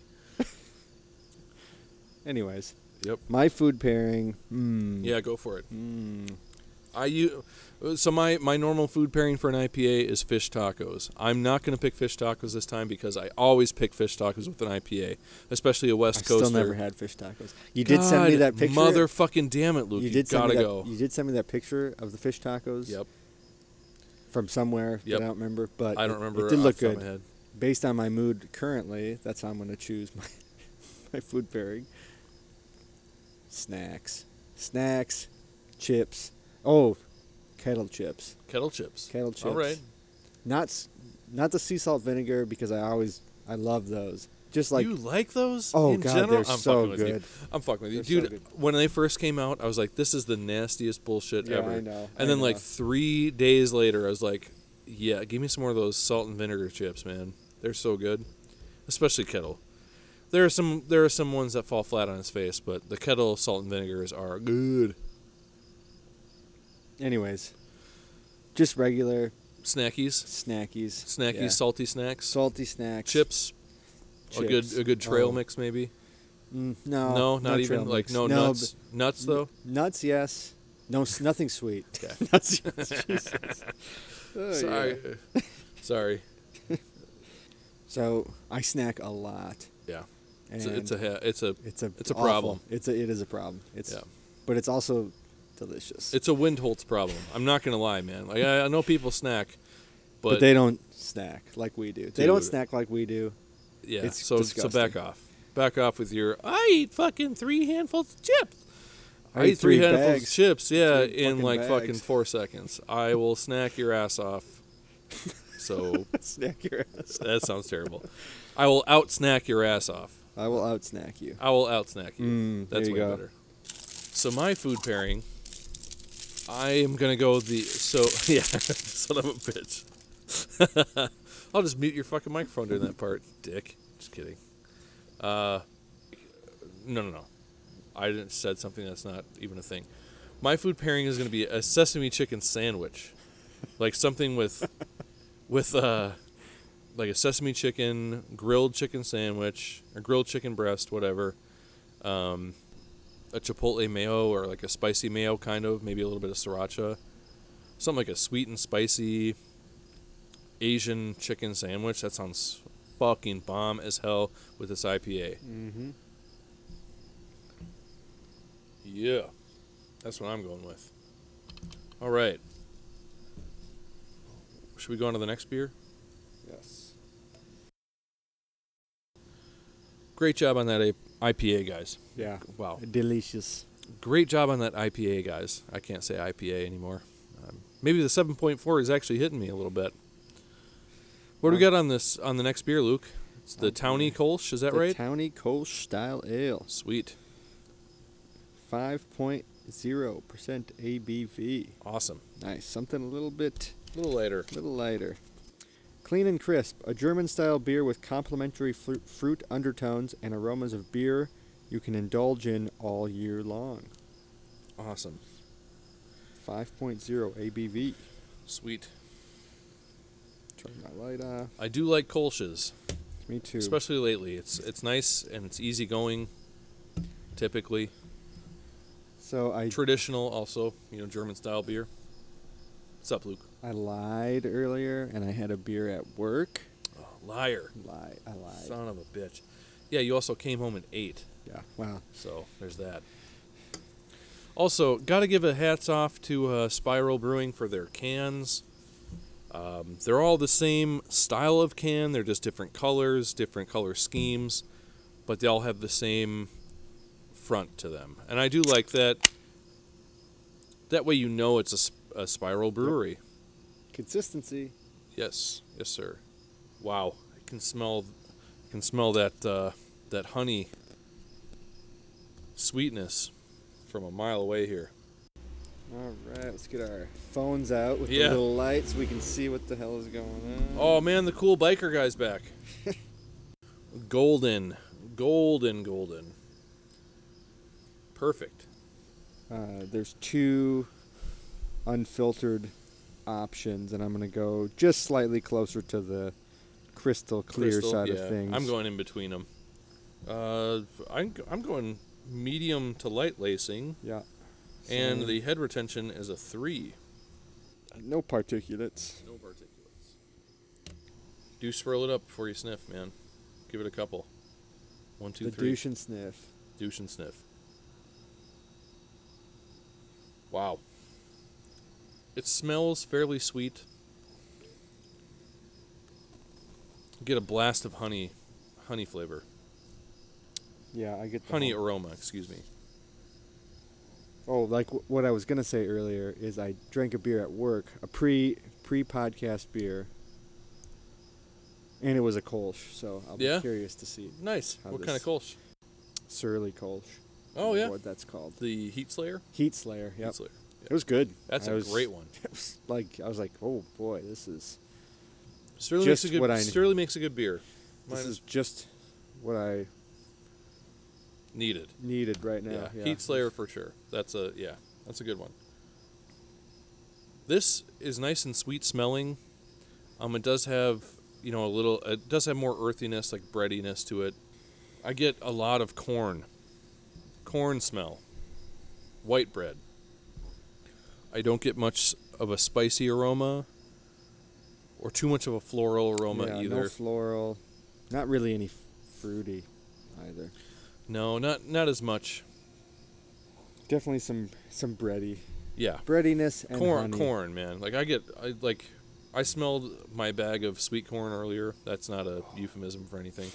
Speaker 2: Anyways,
Speaker 1: Yep.
Speaker 2: my food pairing.
Speaker 1: Yeah, go for it. So my normal food pairing for an IPA is fish tacos. I'm not going to pick fish tacos this time because I always pick fish tacos with an IPA, especially a West
Speaker 2: I
Speaker 1: Coaster.
Speaker 2: still never had fish tacos. You did send me
Speaker 1: God,
Speaker 2: that picture.
Speaker 1: Motherfucking damn it, Luke!
Speaker 2: You
Speaker 1: You
Speaker 2: did send
Speaker 1: gotta
Speaker 2: me that,
Speaker 1: go.
Speaker 2: You did send me that picture of the fish tacos.
Speaker 1: Yep.
Speaker 2: From somewhere
Speaker 1: Yep.
Speaker 2: that I don't remember, but
Speaker 1: I don't remember.
Speaker 2: It did
Speaker 1: off
Speaker 2: look
Speaker 1: the top
Speaker 2: good.
Speaker 1: of my head.
Speaker 2: Based on my mood currently, that's how I'm going to choose my food pairing. Snacks, chips. Oh, kettle chips.
Speaker 1: Kettle chips.
Speaker 2: Kettle chips.
Speaker 1: All right.
Speaker 2: Not the sea salt vinegar because I love those. Just like
Speaker 1: you like those?
Speaker 2: oh
Speaker 1: in
Speaker 2: god,
Speaker 1: general?
Speaker 2: they're
Speaker 1: I'm
Speaker 2: so
Speaker 1: fucking with you.
Speaker 2: good.
Speaker 1: I'm fucking with you,
Speaker 2: They're so
Speaker 1: dude.
Speaker 2: good.
Speaker 1: When they first came out, I was like, "This is the nastiest bullshit
Speaker 2: Yeah,
Speaker 1: ever."
Speaker 2: I know,
Speaker 1: And
Speaker 2: I
Speaker 1: then like
Speaker 2: know.
Speaker 1: 3 days later, I was like, "Yeah, give me some more of those salt and vinegar chips, man. They're so good, especially Kettle." There are some ones that fall flat on its face, but the Kettle salt and vinegars are good.
Speaker 2: Anyways, just regular
Speaker 1: Snackies,
Speaker 2: snackies. Yeah.
Speaker 1: salty snacks,
Speaker 2: Salty snacks.
Speaker 1: chips. A good trail mix maybe.
Speaker 2: No,
Speaker 1: not even
Speaker 2: trail
Speaker 1: like
Speaker 2: mix.
Speaker 1: no nuts. Nuts though.
Speaker 2: Nuts, yes. No, nothing sweet.
Speaker 1: Okay.
Speaker 2: Nuts, yes. Jesus. Oh,
Speaker 1: Sorry,
Speaker 2: yeah.
Speaker 1: sorry.
Speaker 2: So I snack a lot.
Speaker 1: Yeah,
Speaker 2: And
Speaker 1: it's a
Speaker 2: it's a
Speaker 1: awful.
Speaker 2: problem. It is a problem.
Speaker 1: Yeah.
Speaker 2: But it's also delicious.
Speaker 1: It's a Windholtz problem. I'm not gonna lie, man. Like I know people snack,
Speaker 2: but they don't snack like we do. They don't
Speaker 1: Dude.
Speaker 2: snack like we do.
Speaker 1: yeah.
Speaker 2: it's
Speaker 1: So
Speaker 2: disgusting.
Speaker 1: back off with your. I eat fucking 3 handfuls of chips. I
Speaker 2: eat
Speaker 1: eat 3
Speaker 2: 3
Speaker 1: handfuls
Speaker 2: bags.
Speaker 1: of chips. Yeah,
Speaker 2: 3
Speaker 1: in
Speaker 2: fucking
Speaker 1: like
Speaker 2: bags.
Speaker 1: fucking 4 seconds. I will snack your ass off. So
Speaker 2: Snack your ass.
Speaker 1: that sounds terrible. I will out snack your ass off.
Speaker 2: I will out snack you.
Speaker 1: I will out snack you.
Speaker 2: There
Speaker 1: That's
Speaker 2: you
Speaker 1: way
Speaker 2: go.
Speaker 1: better. So my food pairing, I am gonna go yeah, son of a bitch. I'll just mute your fucking microphone during that part, dick. Just kidding. No. I didn't said something that's not even a thing. My food pairing is gonna be a sesame chicken sandwich, like something with like a sesame chicken, grilled chicken sandwich, or grilled chicken breast, whatever. A chipotle mayo or like a spicy mayo kind of, maybe a little bit of sriracha. Something like a sweet and spicy Asian chicken sandwich. That sounds fucking bomb as hell with this IPA.
Speaker 2: Mm-hmm.
Speaker 1: Yeah. That's what I'm going with. All right. Should we go on to the next beer?
Speaker 2: Yes.
Speaker 1: Great job on that IPA, guys.
Speaker 2: Yeah.
Speaker 1: Wow.
Speaker 2: Delicious.
Speaker 1: Great job on that IPA, guys. I can't say IPA anymore. Maybe the 7.4 is actually hitting me a little bit. What do we got on this on the next beer, Luke? It's the Townie Kolsch, is that
Speaker 2: the
Speaker 1: right?
Speaker 2: Townie Kolsch Style Ale.
Speaker 1: Sweet.
Speaker 2: 5.0% ABV.
Speaker 1: Awesome.
Speaker 2: Nice. Something a little bit
Speaker 1: A little later.
Speaker 2: lighter. Clean and crisp. A German-style beer with complementary fruit undertones and aromas of beer you can indulge in all year long.
Speaker 1: Awesome.
Speaker 2: 5.0 ABV.
Speaker 1: Sweet.
Speaker 2: Turn my light off.
Speaker 1: I do like Kolsch's,
Speaker 2: Me too.
Speaker 1: especially lately. It's nice and it's easygoing. Typically
Speaker 2: So
Speaker 1: traditional, also German style beer. What's up, Luke?
Speaker 2: I lied earlier, and I had a beer at work.
Speaker 1: Oh, liar!
Speaker 2: I lied.
Speaker 1: Son of a bitch. Yeah, you also came home at 8.
Speaker 2: Yeah. Wow.
Speaker 1: So there's that. Also, got to give a hats off to Spiral Brewing for their cans. They're all the same style of can. They're just different colors, different color schemes, but they all have the same front to them. And I do like that. That way it's a Spiral Brewery.
Speaker 2: Consistency.
Speaker 1: Yes, sir. Wow, I can smell that that honey sweetness from a mile away here.
Speaker 2: All right, let's get our phones out with
Speaker 1: Yeah.
Speaker 2: the little light so we can see what the hell is going on.
Speaker 1: Oh man, the cool biker guy's back. Golden. Perfect.
Speaker 2: There's 2 unfiltered options, and I'm going to go just slightly closer to the crystal clear side of things.
Speaker 1: I'm going in between them. I'm going medium to light lacing,
Speaker 2: Yeah.
Speaker 1: and
Speaker 2: So,
Speaker 1: the head retention is a 3.
Speaker 2: no particulates.
Speaker 1: No particulates. Do swirl it up before you sniff, man. Give it a couple. 1, 2,
Speaker 2: The
Speaker 1: 3.
Speaker 2: douche and sniff.
Speaker 1: Douche and sniff. Wow. It smells fairly sweet. Get a blast of honey flavor.
Speaker 2: Yeah, I get the
Speaker 1: Honey
Speaker 2: whole-
Speaker 1: aroma, excuse me.
Speaker 2: Oh, like what I was gonna say earlier is I drank a beer at work, a pre-podcast beer, and it was a Kolsch. So I'll
Speaker 1: Yeah?
Speaker 2: be curious to see
Speaker 1: Nice.
Speaker 2: How
Speaker 1: What
Speaker 2: this-
Speaker 1: kind of Kolsch?
Speaker 2: Surly Kolsch.
Speaker 1: Oh, yeah.
Speaker 2: What that's called?
Speaker 1: The Heat Slayer?
Speaker 2: Heat Slayer. Yep.
Speaker 1: Heat Slayer.
Speaker 2: It was good.
Speaker 1: That's
Speaker 2: I
Speaker 1: a
Speaker 2: was-
Speaker 1: great one.
Speaker 2: It was I was like, oh boy, this is
Speaker 1: Sterling
Speaker 2: Just
Speaker 1: makes a good
Speaker 2: what I-
Speaker 1: Sterling makes a good beer.
Speaker 2: this
Speaker 1: Mine
Speaker 2: is just what I
Speaker 1: needed.
Speaker 2: needed right now.
Speaker 1: Yeah. Heat Slayer for sure. That's a good one. This is nice and sweet smelling. It does have, it does have more earthiness, like breadiness to it. I get a lot of corn smell. White bread. I don't get much of a spicy aroma or too much of a floral aroma
Speaker 2: Yeah,
Speaker 1: either.
Speaker 2: no floral, not really any fruity either.
Speaker 1: No, not as much.
Speaker 2: Definitely some bready
Speaker 1: Yeah.
Speaker 2: breadiness and honey.
Speaker 1: Corn, man. Like I smelled my bag of sweet corn earlier. That's not a euphemism for anything.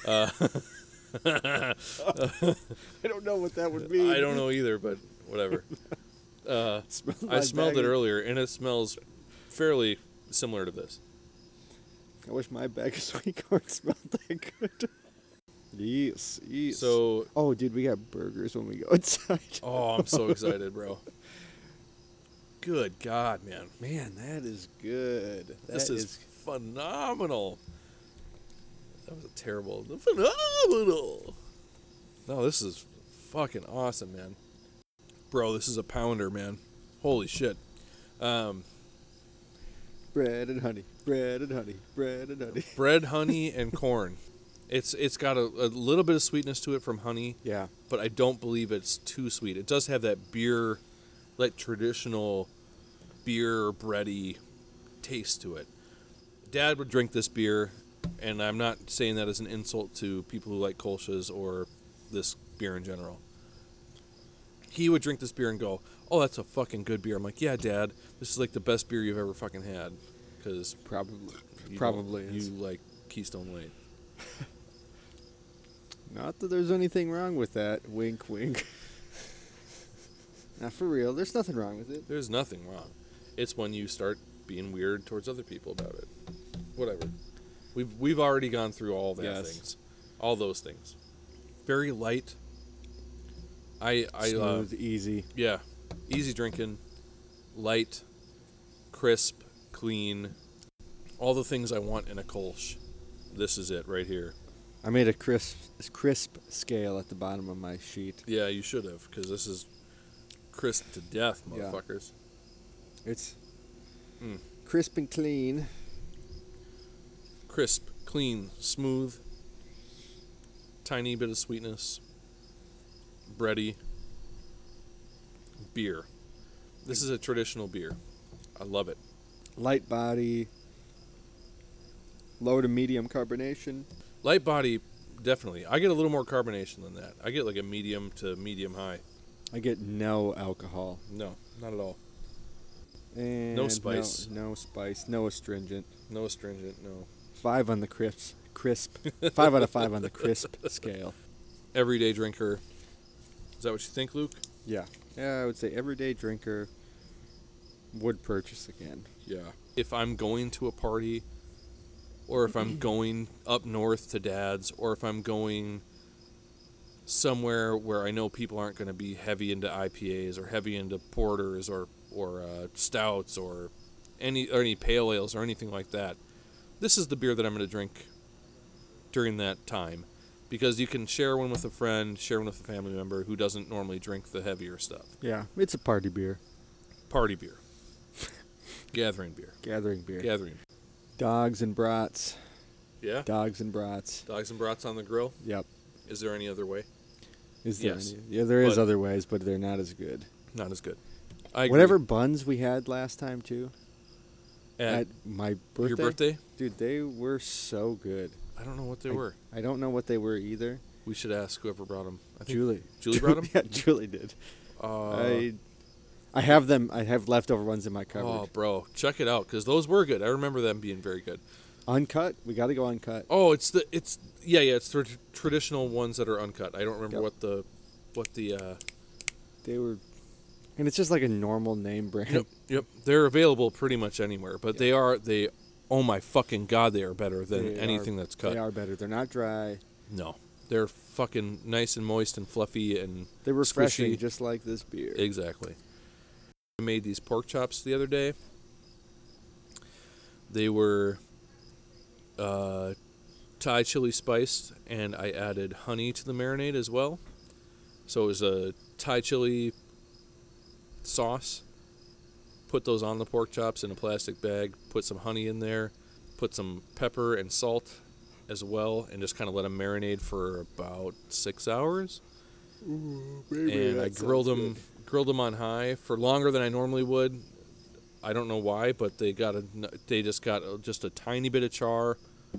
Speaker 2: I don't know what that would mean.
Speaker 1: I don't know either, but whatever.
Speaker 2: My
Speaker 1: I smelled
Speaker 2: bag
Speaker 1: it
Speaker 2: of-
Speaker 1: earlier, and it smells fairly similar to this.
Speaker 2: I wish my bag of sweet corn smelled that good. Yes.
Speaker 1: So,
Speaker 2: Oh, dude, we got burgers when we go outside.
Speaker 1: oh, I'm so excited, bro. Good God, man.
Speaker 2: Man, that is good.
Speaker 1: This
Speaker 2: That
Speaker 1: is phenomenal. That was phenomenal. No, this is fucking awesome, man. Bro, this is a pounder, man. Holy shit.
Speaker 2: bread and honey, bread and honey, bread and honey.
Speaker 1: Bread, honey, and corn. It's got a little bit of sweetness to it from honey,
Speaker 2: Yeah.
Speaker 1: but I don't believe it's too sweet. It does have that beer, like traditional beer bready taste to it. Dad would drink this beer, and I'm not saying that as an insult to people who like Kolsch's or this beer in general. He would drink this beer and go, "Oh, that's a fucking good beer." I'm like, "Yeah, Dad, this is like the best beer you've ever fucking had," because
Speaker 2: Probably
Speaker 1: you
Speaker 2: is.
Speaker 1: like Keystone Light.
Speaker 2: Not that there's anything wrong with that. Wink, wink. Now, for real, there's nothing wrong with it.
Speaker 1: There's nothing wrong. It's when you start being weird towards other people about it. Whatever. We've already gone through all that
Speaker 2: Yes.
Speaker 1: things, all those things. Very light. I
Speaker 2: Smooth, easy.
Speaker 1: yeah, easy drinking, light, crisp, clean, all the things I want in a Kolsch. This is it right here.
Speaker 2: I made a crisp scale at the bottom of my sheet.
Speaker 1: Yeah, you should have, because this is crisp to death,
Speaker 2: Yeah.
Speaker 1: motherfuckers.
Speaker 2: It's
Speaker 1: Mm.
Speaker 2: crisp and clean.
Speaker 1: Crisp, clean, smooth, tiny bit of sweetness, bready, beer. This is a traditional beer. I love it.
Speaker 2: Light body. Low to medium carbonation.
Speaker 1: Light body, definitely. I get a little more carbonation than that. I get like a medium to medium high.
Speaker 2: I get no alcohol.
Speaker 1: No, not at all.
Speaker 2: And
Speaker 1: No spice.
Speaker 2: No spice. No astringent.
Speaker 1: No astringent, no.
Speaker 2: 5 on the crisp. 5 out of 5 on the crisp scale.
Speaker 1: Everyday drinker. Is that what you think, Luke?
Speaker 2: Yeah. Yeah, I would say everyday drinker would purchase again.
Speaker 1: Yeah. If I'm going to a party, or if I'm going up north to Dad's, or if I'm going somewhere where I know people aren't going to be heavy into IPAs or heavy into porters or stouts or any pale ales or anything like that, this is the beer that I'm going to drink during that time, because you can share one with a friend, share one with a family member who doesn't normally drink the heavier stuff.
Speaker 2: Yeah, it's a party beer.
Speaker 1: Party beer. Gathering beer.
Speaker 2: Gathering beer.
Speaker 1: Gathering.
Speaker 2: Dogs and brats.
Speaker 1: Yeah?
Speaker 2: Dogs and brats.
Speaker 1: Dogs and brats on the grill?
Speaker 2: Yep.
Speaker 1: Is there any other way?
Speaker 2: Is there
Speaker 1: Yes.
Speaker 2: any? Yeah, there is
Speaker 1: But-
Speaker 2: other ways, but they're not as good.
Speaker 1: Not as good. I agree.
Speaker 2: Whatever buns we had last time too
Speaker 1: At
Speaker 2: at my birthday.
Speaker 1: your birthday?
Speaker 2: Dude, they were so good.
Speaker 1: I don't know what they were.
Speaker 2: I don't know what they were either.
Speaker 1: We should ask whoever brought them. I think
Speaker 2: Julie.
Speaker 1: Julie brought 'em?
Speaker 2: Yeah, Julie did. I have them. I have leftover ones in my cupboard.
Speaker 1: Oh, bro, check it out, because those were good. I remember them being very good.
Speaker 2: Uncut. We got to go uncut.
Speaker 1: Oh, it's the traditional ones that are uncut. I don't remember
Speaker 2: Yep.
Speaker 1: what the
Speaker 2: They were, and it's just like a normal name brand.
Speaker 1: Yep. They're available pretty much anywhere, but they oh my fucking god, they are better than
Speaker 2: They
Speaker 1: anything
Speaker 2: are-
Speaker 1: that's cut.
Speaker 2: They are better. They're not dry.
Speaker 1: No. They're fucking nice and moist and fluffy and
Speaker 2: They're refreshing,
Speaker 1: squishy.
Speaker 2: just like this beer.
Speaker 1: Exactly. I made these pork chops the other day. They were Thai chili spiced, and I added honey to the marinade as well. So it was a Thai chili sauce. Put those on the pork chops in a plastic bag. Put some honey in there. Put some pepper and salt as well, and just kind of let them marinate for about 6 hours. And I grilled them on high for longer than I normally would. I don't know why, but they just got just a tiny bit of char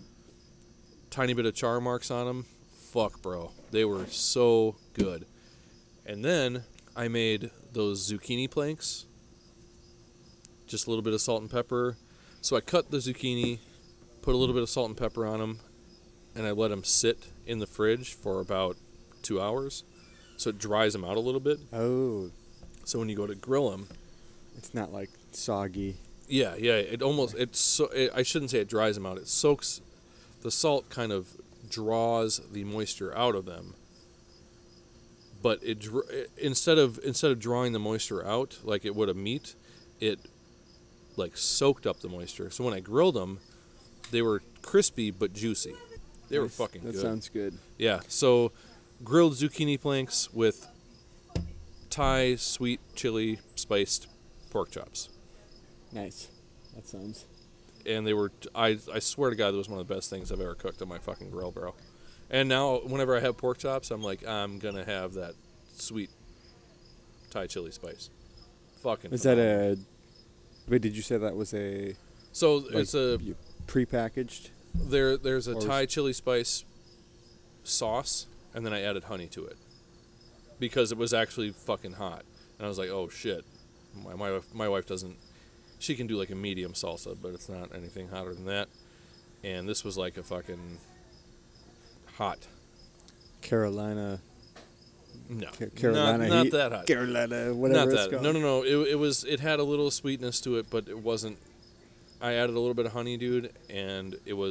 Speaker 1: marks on them. Fuck, bro, they were so good. And then I made those zucchini planks, just a little bit of salt and pepper. So I cut the zucchini, put a little bit of salt and pepper on them, and I let them sit in the fridge for about 2 hours, so it dries them out a little bit.
Speaker 2: Oh,
Speaker 1: So when you go to grill them,
Speaker 2: it's not like soggy.
Speaker 1: yeah, I shouldn't say it dries them out. It soaks, the salt kind of draws the moisture out of them. But instead of drawing the moisture out like it would a meat, it like soaked up the moisture. So when I grilled them, they were crispy but juicy. They were
Speaker 2: Nice.
Speaker 1: fucking
Speaker 2: That
Speaker 1: good.
Speaker 2: sounds good.
Speaker 1: Yeah, so grilled zucchini planks with Thai sweet chili spiced pork chops.
Speaker 2: Nice. That sounds.
Speaker 1: And they were, I swear to God, that was one of the best things I've ever cooked on my fucking grill, bro. And now, whenever I have pork chops, I'm like, I'm going to have that sweet Thai chili spice. Fucking
Speaker 2: Is
Speaker 1: phenomenal.
Speaker 2: that a? Wait, did you say that was a
Speaker 1: So
Speaker 2: like,
Speaker 1: it's a,
Speaker 2: prepackaged?
Speaker 1: there's a
Speaker 2: or-
Speaker 1: Thai chili spice sauce, and then I added honey to it. Because it was actually fucking hot. And I was like, oh shit. My wife doesn't, she can do like a medium salsa, but it's not anything hotter than that. And this was like a fucking hot.
Speaker 2: Carolina.
Speaker 1: No,
Speaker 2: Carolina
Speaker 1: not
Speaker 2: heat.
Speaker 1: that hot.
Speaker 2: Carolina, whatever
Speaker 1: Not
Speaker 2: it's
Speaker 1: that.
Speaker 2: called.
Speaker 1: No. It had a little sweetness to it, but it wasn't. I added a little bit of honey, dude, and it was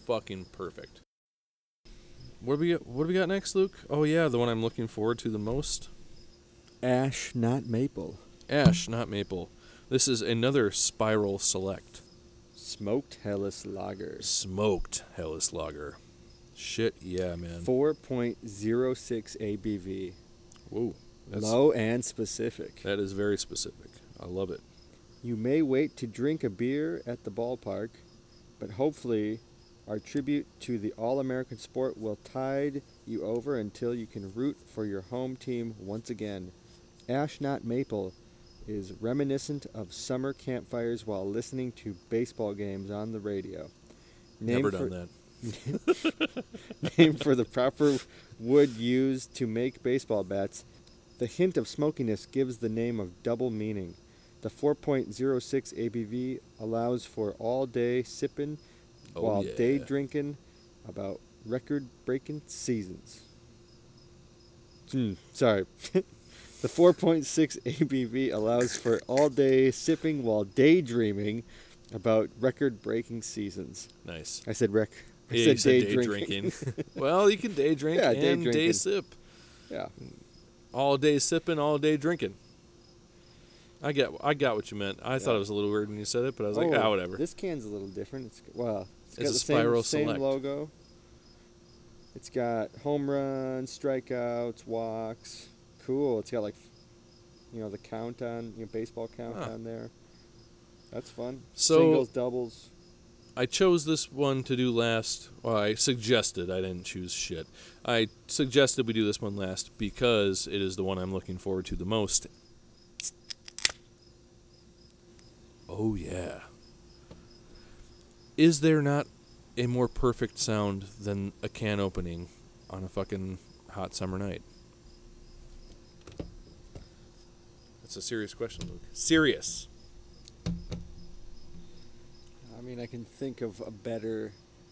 Speaker 1: fucking perfect. What do we got next, Luke? Oh yeah, the one I'm looking forward to the most.
Speaker 2: Ash, not maple.
Speaker 1: Ash, not maple. This is another Spiral Select.
Speaker 2: Smoked Helles Lager.
Speaker 1: Smoked Helles Lager. Shit, yeah, man.
Speaker 2: 4.06 ABV.
Speaker 1: Whoa.
Speaker 2: Low and specific.
Speaker 1: That is very specific. I love it.
Speaker 2: You may wait to drink a beer at the ballpark, but hopefully our tribute to the All-American sport will tide you over until you can root for your home team once again. Ash Not Maple is reminiscent of summer campfires while listening to baseball games on the radio.
Speaker 1: Never done that.
Speaker 2: Named for the proper wood used to make baseball bats, the hint of smokiness gives the name of double meaning. The 4.06 ABV allows for all-day sipping while day drinking about record-breaking seasons. Sorry. The 4.6 ABV allows for all-day sipping while daydreaming about record-breaking seasons.
Speaker 1: Nice.
Speaker 2: I said
Speaker 1: you said day drinking. Well, you can day drink and day sip.
Speaker 2: Yeah.
Speaker 1: All day sipping, all day drinking. I got what you meant. I thought it was a little weird when you said it, but I was like, whatever.
Speaker 2: This can's a little different. It's got
Speaker 1: a
Speaker 2: the
Speaker 1: Spiral
Speaker 2: same
Speaker 1: Select.
Speaker 2: logo. It's got home runs, strikeouts, walks. Cool. It's got like, the count on, baseball count on there. That's fun.
Speaker 1: So,
Speaker 2: singles, doubles.
Speaker 1: I chose this one to do last. Well, I suggested. I didn't choose shit. I suggested we do this one last because it is the one I'm looking forward to the most. Oh, yeah. Is there not a more perfect sound than a can opening on a fucking hot summer night? That's a serious question, Luke. Serious.
Speaker 2: I mean, I can think of a better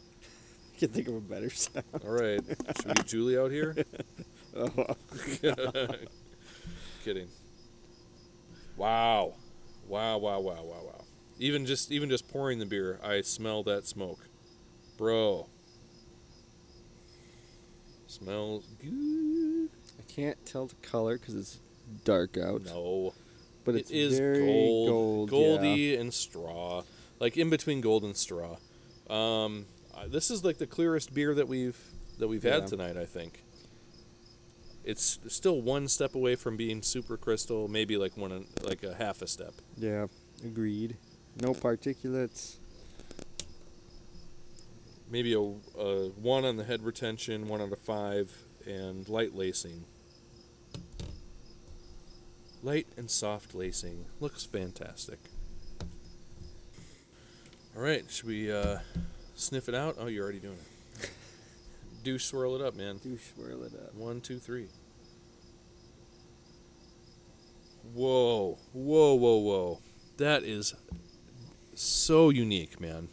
Speaker 2: sound.
Speaker 1: All right. Should we get Julie out here?
Speaker 2: Oh.
Speaker 1: Kidding. Wow. Even just pouring the beer, I smell that smoke. Bro. Smells good.
Speaker 2: I can't tell the color because it's dark out.
Speaker 1: No.
Speaker 2: But it
Speaker 1: is
Speaker 2: very gold.
Speaker 1: Goldy and straw. Like in between gold and straw. This is like the clearest beer that we've had tonight, I think. It's still one step away from being super crystal, maybe like a half a step.
Speaker 2: Yeah, agreed. No particulates.
Speaker 1: Maybe a 1 on the head retention, 1 out of 5, and light lacing. Light and soft lacing. Looks fantastic. All right, should we sniff it out? Oh, you're already doing it. Do swirl it up, man.
Speaker 2: Do swirl it up.
Speaker 1: 1, 2, 3. Whoa. That is so unique, man.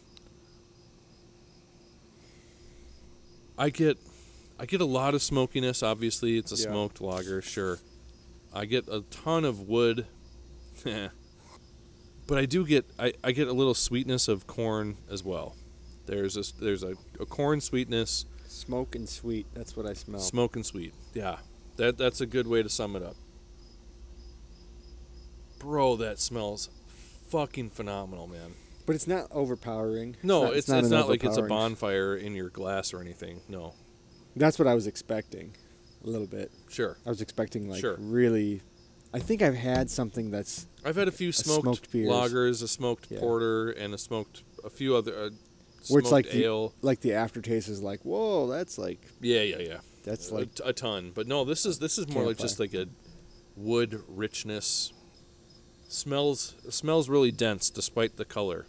Speaker 1: I get a lot of smokiness. Obviously, it's a smoked lager, sure. I get a ton of wood. But I do get I get a little sweetness of corn as well. There's a corn sweetness.
Speaker 2: Smoke and sweet. That's what I smell.
Speaker 1: Smoke and sweet. Yeah. That's a good way to sum it up. Bro, that smells fucking phenomenal, man.
Speaker 2: But it's not overpowering.
Speaker 1: No, it's not like it's a bonfire in your glass or anything. No.
Speaker 2: That's what I was expecting. A little bit.
Speaker 1: Sure.
Speaker 2: I was expecting really. I think I've had something that's.
Speaker 1: I've had a few smoked lagers, a smoked porter, and a few other.
Speaker 2: Where it's like
Speaker 1: ale.
Speaker 2: Like the aftertaste is like, whoa, that's like.
Speaker 1: Yeah.
Speaker 2: That's like
Speaker 1: a ton, but no, this is more like just like a wood richness. Smells really dense despite the color.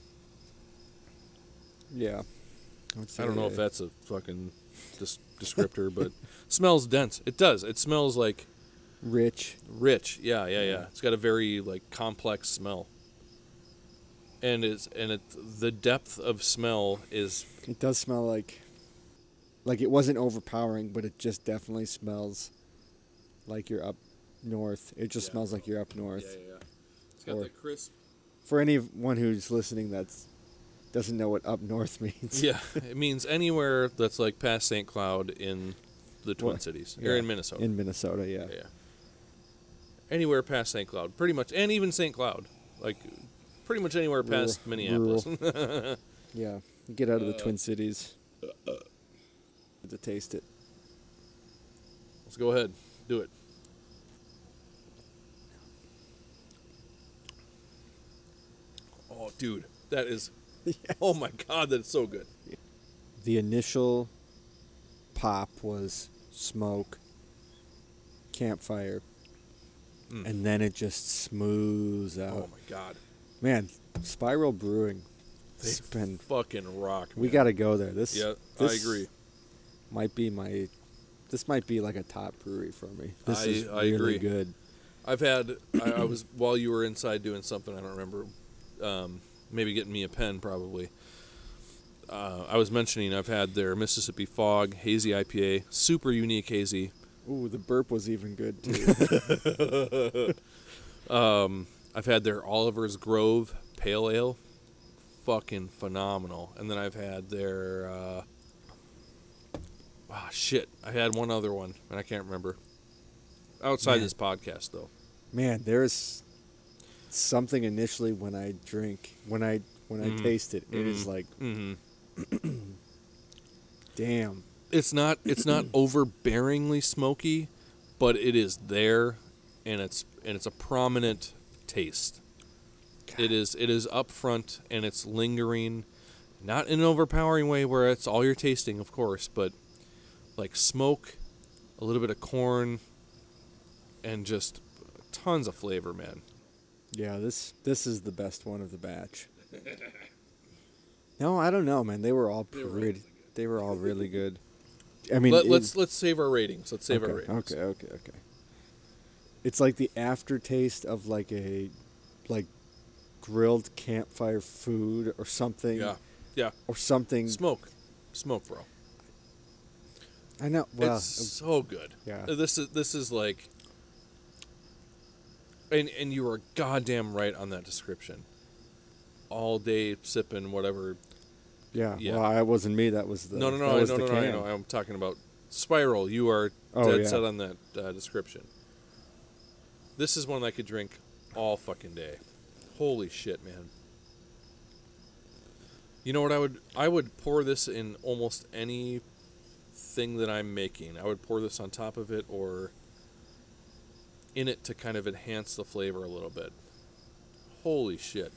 Speaker 2: Yeah.
Speaker 1: I don't know if that's a fucking descriptor, but smells dense. It does. It smells like
Speaker 2: rich.
Speaker 1: Yeah. It's got a very like complex smell. And the depth of smell is.
Speaker 2: It does smell like it wasn't overpowering, but it just definitely smells like you're up north. It just smells like you're up north.
Speaker 1: Yeah. It's got the crisp.
Speaker 2: For anyone who's listening that doesn't know what up north means.
Speaker 1: Yeah, it means anywhere that's like past St. Cloud in the Twin Cities. Or in Minnesota.
Speaker 2: In Minnesota, yeah.
Speaker 1: Yeah. Anywhere past St. Cloud, pretty much. And even St. Cloud. Like, pretty much anywhere past Minneapolis.
Speaker 2: Yeah, get out of the Twin Cities to taste it.
Speaker 1: Let's go ahead. Do it. Oh, dude. That is...
Speaker 2: Yes.
Speaker 1: Oh, my God. That's so good.
Speaker 2: The initial pop was smoke, campfire, and then it just smooths out.
Speaker 1: Oh, my God.
Speaker 2: Man, Spiral Brewing.
Speaker 1: They
Speaker 2: It's been,
Speaker 1: fucking rock,
Speaker 2: we
Speaker 1: man.
Speaker 2: got to go there. This
Speaker 1: I agree.
Speaker 2: This might be like a top brewery for me. This is
Speaker 1: I
Speaker 2: really
Speaker 1: agree.
Speaker 2: good.
Speaker 1: I've had... I was... While you were inside doing something, I don't remember... maybe getting me a pen, probably. I was mentioning I've had their Mississippi Fog Hazy IPA. Super unique hazy.
Speaker 2: Ooh, the burp was even good, too.
Speaker 1: I've had their Oliver's Grove Pale Ale. Fucking phenomenal. And then I've had their... I had one other one, and I can't remember. Outside this podcast, though.
Speaker 2: Man, there's something initially when I drink, when I taste it, it is like, damn.
Speaker 1: It's not overbearingly smoky, but it is there, and it's a prominent taste.
Speaker 2: God.
Speaker 1: It is up front, and it's lingering, not in an overpowering way where it's all you're tasting, of course, but like smoke, a little bit of corn, and just tons of flavor, man.
Speaker 2: Yeah, this is the best one of the batch. No, I don't know, man. They were all pretty. They were all really good. I mean,
Speaker 1: let's save our ratings. Let's save our ratings.
Speaker 2: Okay. It's like the aftertaste of like a grilled campfire food or something.
Speaker 1: Yeah.
Speaker 2: Or something.
Speaker 1: Smoke, bro.
Speaker 2: I know. Well,
Speaker 1: it's so good.
Speaker 2: Yeah.
Speaker 1: This is like, and you were goddamn right on that description. All day sipping whatever.
Speaker 2: Yeah.
Speaker 1: Yeah.
Speaker 2: Well, it wasn't me. That was the
Speaker 1: No.
Speaker 2: that was the
Speaker 1: I
Speaker 2: can.
Speaker 1: know. I'm talking about Spiral. You are dead set on that description. This is one I could drink all fucking day. Holy shit, man. You know what I would pour this in almost any thing that I'm making. I would pour this on top of it or in it to kind of enhance the flavor a little bit. Holy shit.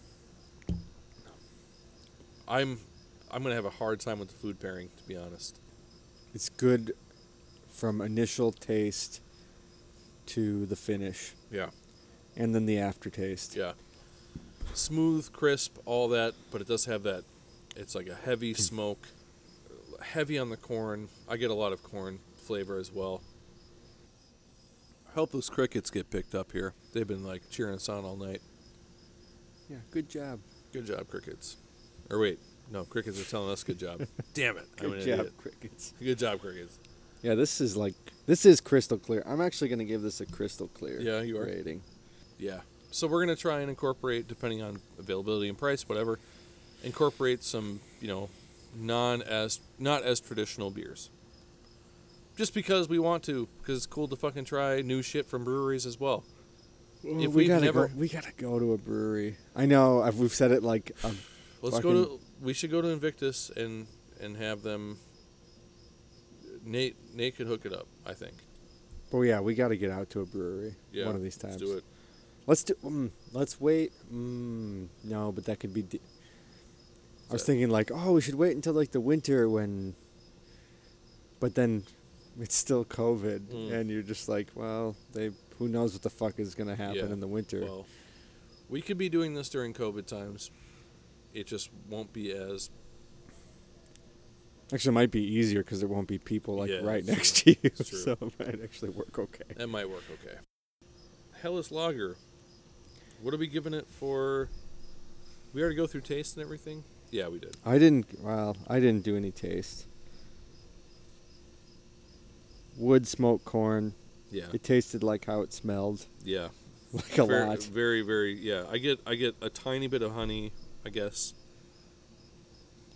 Speaker 1: I'm gonna have a hard time with the food pairing, to be honest.
Speaker 2: It's good from initial taste to the finish.
Speaker 1: Yeah.
Speaker 2: And then the aftertaste.
Speaker 1: Yeah. Smooth, crisp, all that, but it does have that, it's like a heavy smoke, heavy on the corn. I get a lot of corn flavor as well. Helpless crickets get picked up here. They've been like cheering us on all night.
Speaker 2: Yeah, good job.
Speaker 1: Good job, crickets. Or wait, no, crickets are telling us good job. Damn it. I'm an
Speaker 2: Good job,
Speaker 1: idiot.
Speaker 2: crickets.
Speaker 1: Good job, crickets.
Speaker 2: Yeah, this is crystal clear. I'm actually going to give this a crystal clear
Speaker 1: Yeah, you are.
Speaker 2: rating.
Speaker 1: Yeah. So we're going to try and incorporate, depending on availability and price, whatever, incorporate some, not as traditional beers. Just because we want to, because it's cool to fucking try new shit from breweries as well.
Speaker 2: Well, we gotta go to a brewery. I know we've said it like.
Speaker 1: We should go to Invictus and have them. Nate could hook it up, I think.
Speaker 2: Well, yeah, we got to get out to a brewery one of these times.
Speaker 1: Let's do it.
Speaker 2: Let's wait. No, but that could be. I was thinking like, we should wait until like the winter when. But then, it's still COVID, and you're just like, well, who knows what the fuck is gonna happen in the winter.
Speaker 1: Well, we could be doing this during COVID times. It just won't be as.
Speaker 2: Actually, it might be easier because there won't be people right next to you, so it might actually work okay.
Speaker 1: That might work okay. Helles Lager. What are we giving it for? We already go through taste and everything? Yeah, we did.
Speaker 2: I didn't do any taste. Wood smoked corn.
Speaker 1: Yeah.
Speaker 2: It tasted like how it smelled.
Speaker 1: Yeah.
Speaker 2: Like a lot.
Speaker 1: Very, very, yeah. I get a tiny bit of honey, I guess.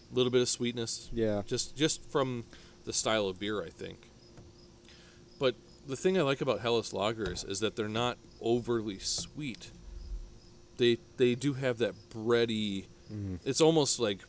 Speaker 1: A little bit of sweetness.
Speaker 2: Yeah.
Speaker 1: Just from the style of beer, I think. But the thing I like about Helles lagers is that they're not overly sweet. They do have that bready. It's almost like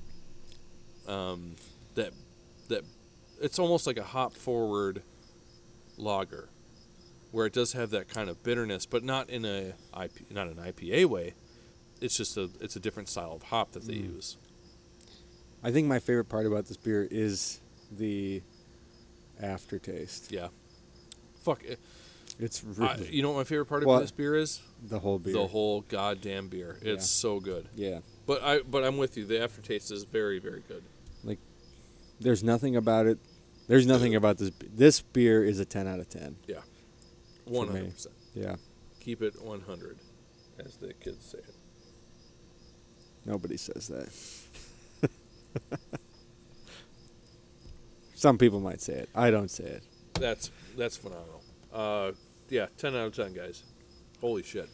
Speaker 1: that it's almost like a hop forward lager, where it does have that kind of bitterness, but not in an IPA way. It's just a different style of hop that they use.
Speaker 2: I think my favorite part about this beer is the aftertaste.
Speaker 1: Yeah. Fuck it.
Speaker 2: It's really
Speaker 1: You know what my favorite part of this beer is?
Speaker 2: the whole beer.
Speaker 1: The whole goddamn beer.
Speaker 2: Yeah.
Speaker 1: It's so good.
Speaker 2: Yeah.
Speaker 1: But I'm with you. The aftertaste is very, very good.
Speaker 2: Like, there's nothing about it. There's nothing about this. This beer is a 10 out of 10.
Speaker 1: Yeah.
Speaker 2: For me.
Speaker 1: 100%.
Speaker 2: Yeah.
Speaker 1: Keep it 100, as the kids say it.
Speaker 2: Nobody says that. Some people might say it. I don't say it.
Speaker 1: That's phenomenal. Yeah, 10 out of 10, guys. Holy shit.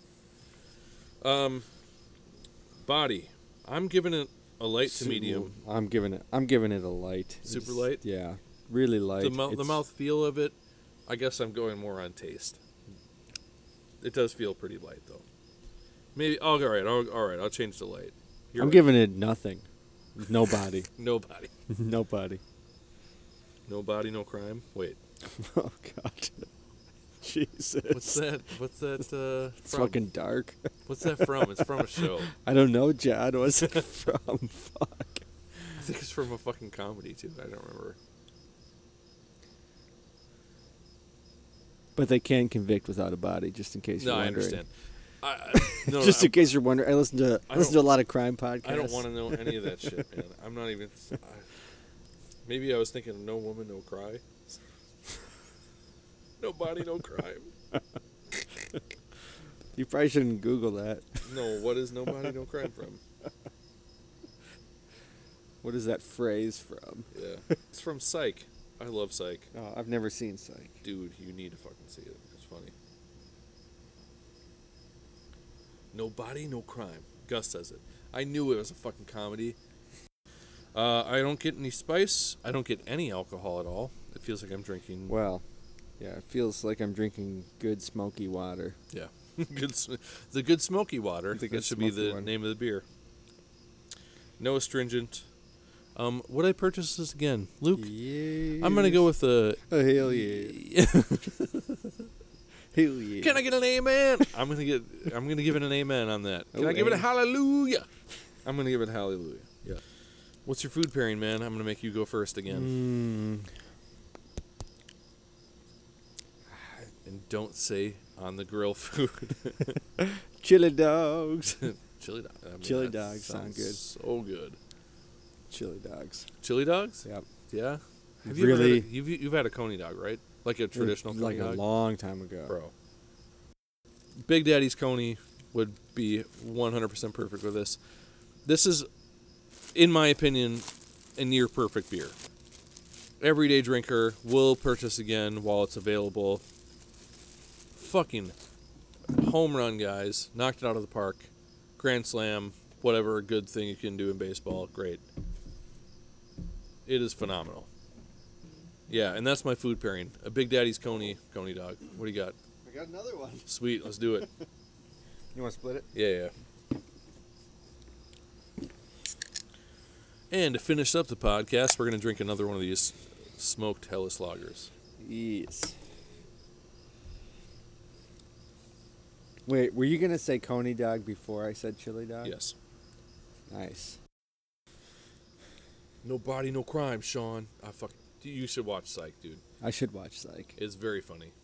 Speaker 1: Body. I'm giving it a light to medium.
Speaker 2: I'm giving it a light.
Speaker 1: Super
Speaker 2: It's-
Speaker 1: light?
Speaker 2: Yeah. Really light.
Speaker 1: The mouth feel of it, I guess I'm going more on taste. It does feel pretty light, though. Maybe, all right, I'll change the light.
Speaker 2: I'm giving it nothing. Nobody.
Speaker 1: Nobody.
Speaker 2: Nobody.
Speaker 1: No body, no crime. Wait.
Speaker 2: Oh, God. Jesus.
Speaker 1: What's that?
Speaker 2: It's
Speaker 1: from?
Speaker 2: fucking dark.
Speaker 1: What's that from? It's from a show.
Speaker 2: I don't know, John. What's it from? Fuck.
Speaker 1: I think it's from a fucking comedy, too. I don't remember.
Speaker 2: But they can convict without a body, just in case you're
Speaker 1: No, I
Speaker 2: wondering.
Speaker 1: understand.
Speaker 2: Just in case you're wondering. I listen to a lot of crime podcasts.
Speaker 1: I don't want to know any of that shit, man. I'm not even... maybe I was thinking no woman, no cry. No body, no crime.
Speaker 2: You probably shouldn't Google that.
Speaker 1: No, what is no body, no crime from?
Speaker 2: What is that phrase from?
Speaker 1: Yeah. It's from Psych. I love Psych.
Speaker 2: Oh, I've never seen Psych.
Speaker 1: Dude, you need to fucking see it. It's funny. No body, no crime. Gus says it. I knew it was a fucking comedy. I don't get any spice. I don't get any alcohol at all. It feels like I'm drinking...
Speaker 2: Well, yeah, it feels like I'm drinking good smoky water.
Speaker 1: Yeah. The good smoky water.
Speaker 2: The
Speaker 1: That
Speaker 2: good
Speaker 1: should be
Speaker 2: smoky
Speaker 1: the
Speaker 2: one.
Speaker 1: name of the beer. No astringent. Would I purchase this again? Luke?
Speaker 2: Yeah.
Speaker 1: I'm going to go with a...
Speaker 2: Oh, hell yeah. Hell yeah.
Speaker 1: Can I get an amen? I'm gonna give it an amen on that. Can
Speaker 2: Oh,
Speaker 1: I give it a
Speaker 2: amen.
Speaker 1: hallelujah? I'm gonna give it a hallelujah. Yeah. What's your food pairing, man? I'm gonna make you go first again. And don't say on the grill food.
Speaker 2: Chili dogs.
Speaker 1: Chili dogs. I mean,
Speaker 2: Chili
Speaker 1: that
Speaker 2: dogs sound
Speaker 1: sounds
Speaker 2: good.
Speaker 1: So good.
Speaker 2: Chili dogs.
Speaker 1: Chili dogs?
Speaker 2: Yep.
Speaker 1: Yeah. Have
Speaker 2: Really?
Speaker 1: you you've had a coney dog, right? Like a traditional
Speaker 2: Like
Speaker 1: coney
Speaker 2: a
Speaker 1: dog?
Speaker 2: long time ago.
Speaker 1: Bro. Big Daddy's Coney would be 100% perfect with this. This is, in my opinion, a near perfect beer. Everyday drinker will purchase again while it's available. Fucking home run, guys. Knocked it out of the park. Grand slam. Whatever good thing you can do in baseball. Great. It is phenomenal. Yeah, and that's my food pairing. A Big Daddy's Coney dog. What do you got?
Speaker 2: I got another one.
Speaker 1: Sweet, let's do it.
Speaker 2: You want to split it?
Speaker 1: Yeah. And to finish up the podcast, we're going to drink another one of these smoked Helles lagers.
Speaker 2: Yes. Wait, were you going to say coney dog before I said chili dog?
Speaker 1: Yes.
Speaker 2: Nice.
Speaker 1: No body, no crime, Sean. You should watch Psych, dude.
Speaker 2: I should watch Psych.
Speaker 1: It's very funny.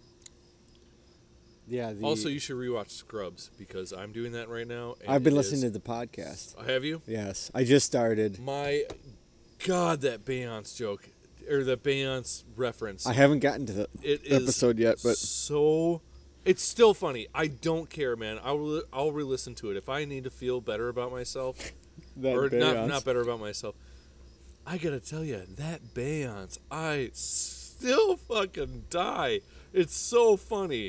Speaker 2: Yeah.
Speaker 1: Also, you should rewatch Scrubs because I'm doing that right now. And
Speaker 2: I've been listening to the podcast.
Speaker 1: Have you?
Speaker 2: Yes. I just started.
Speaker 1: My God, that Beyonce joke or the Beyonce reference.
Speaker 2: I haven't gotten to the
Speaker 1: It is
Speaker 2: episode yet, but
Speaker 1: so it's still funny. I don't care, man. I'll re-listen to it if I need to feel better about myself,
Speaker 2: that
Speaker 1: or
Speaker 2: Beyonce.
Speaker 1: not better about myself. I gotta tell you, that Beyonce, I still fucking die. It's so funny.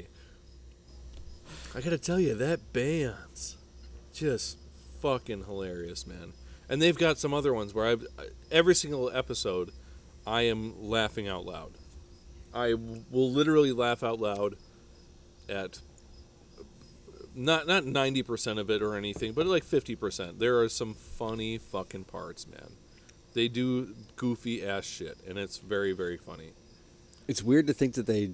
Speaker 1: I gotta tell you, that Beyonce, just fucking hilarious, man. And they've got some other ones where every single episode, I am laughing out loud. I will literally laugh out loud at not 90% of it or anything, but like 50%. There are some funny fucking parts, man. They do goofy ass shit, and it's very, very funny.
Speaker 2: It's weird to think that they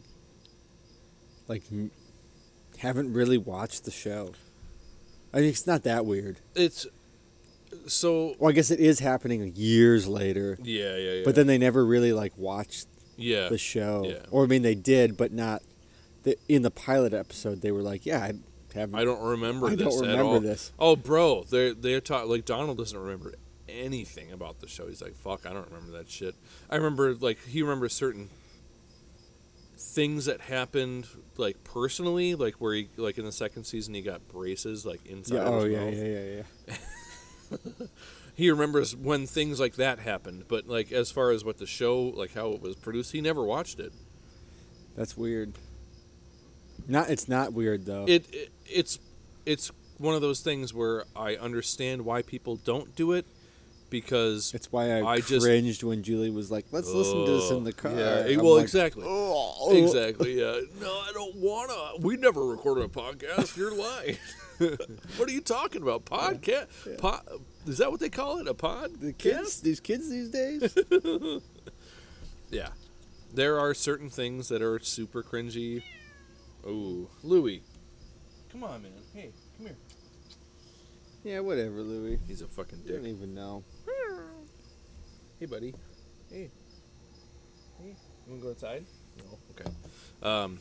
Speaker 2: haven't really watched the show. I mean, it's not that weird.
Speaker 1: It's so.
Speaker 2: Well, I guess it is happening years later.
Speaker 1: Yeah.
Speaker 2: But then they never really watched
Speaker 1: yeah
Speaker 2: the show.
Speaker 1: Yeah.
Speaker 2: Or I mean, they did, but not. In the pilot episode, they were like, "Yeah,
Speaker 1: I don't remember
Speaker 2: I
Speaker 1: this
Speaker 2: don't
Speaker 1: at
Speaker 2: remember
Speaker 1: all.
Speaker 2: this."
Speaker 1: Oh, bro, they're talking like Donald doesn't remember anything about the show. He's like, "Fuck, I don't remember that shit." I remember he remembers certain things that happened personally, where he in the second season he got braces inside of his mouth.
Speaker 2: Yeah.
Speaker 1: He remembers when things like that happened, but as far as what the show how it was produced, he never watched it.
Speaker 2: That's weird. It's not weird though.
Speaker 1: It's one of those things where I understand why people don't do it, because
Speaker 2: it's why I cringed when Julie was like, "Let's listen to this in the car."
Speaker 1: Yeah, well, exactly. Exactly. Yeah. No, I don't wanna. We never recorded a podcast. You're lying. What are you talking about? Podcast? Yeah. Is that what they call it? A pod?
Speaker 2: These kids these days.
Speaker 1: Yeah, there are certain things that are super cringy. Oh, Louie, come on, man. Hey, come here.
Speaker 2: Yeah, whatever, Louie.
Speaker 1: He's a fucking dick.
Speaker 2: You don't even know.
Speaker 1: Hey, buddy. Hey. You want to go outside? No. Okay.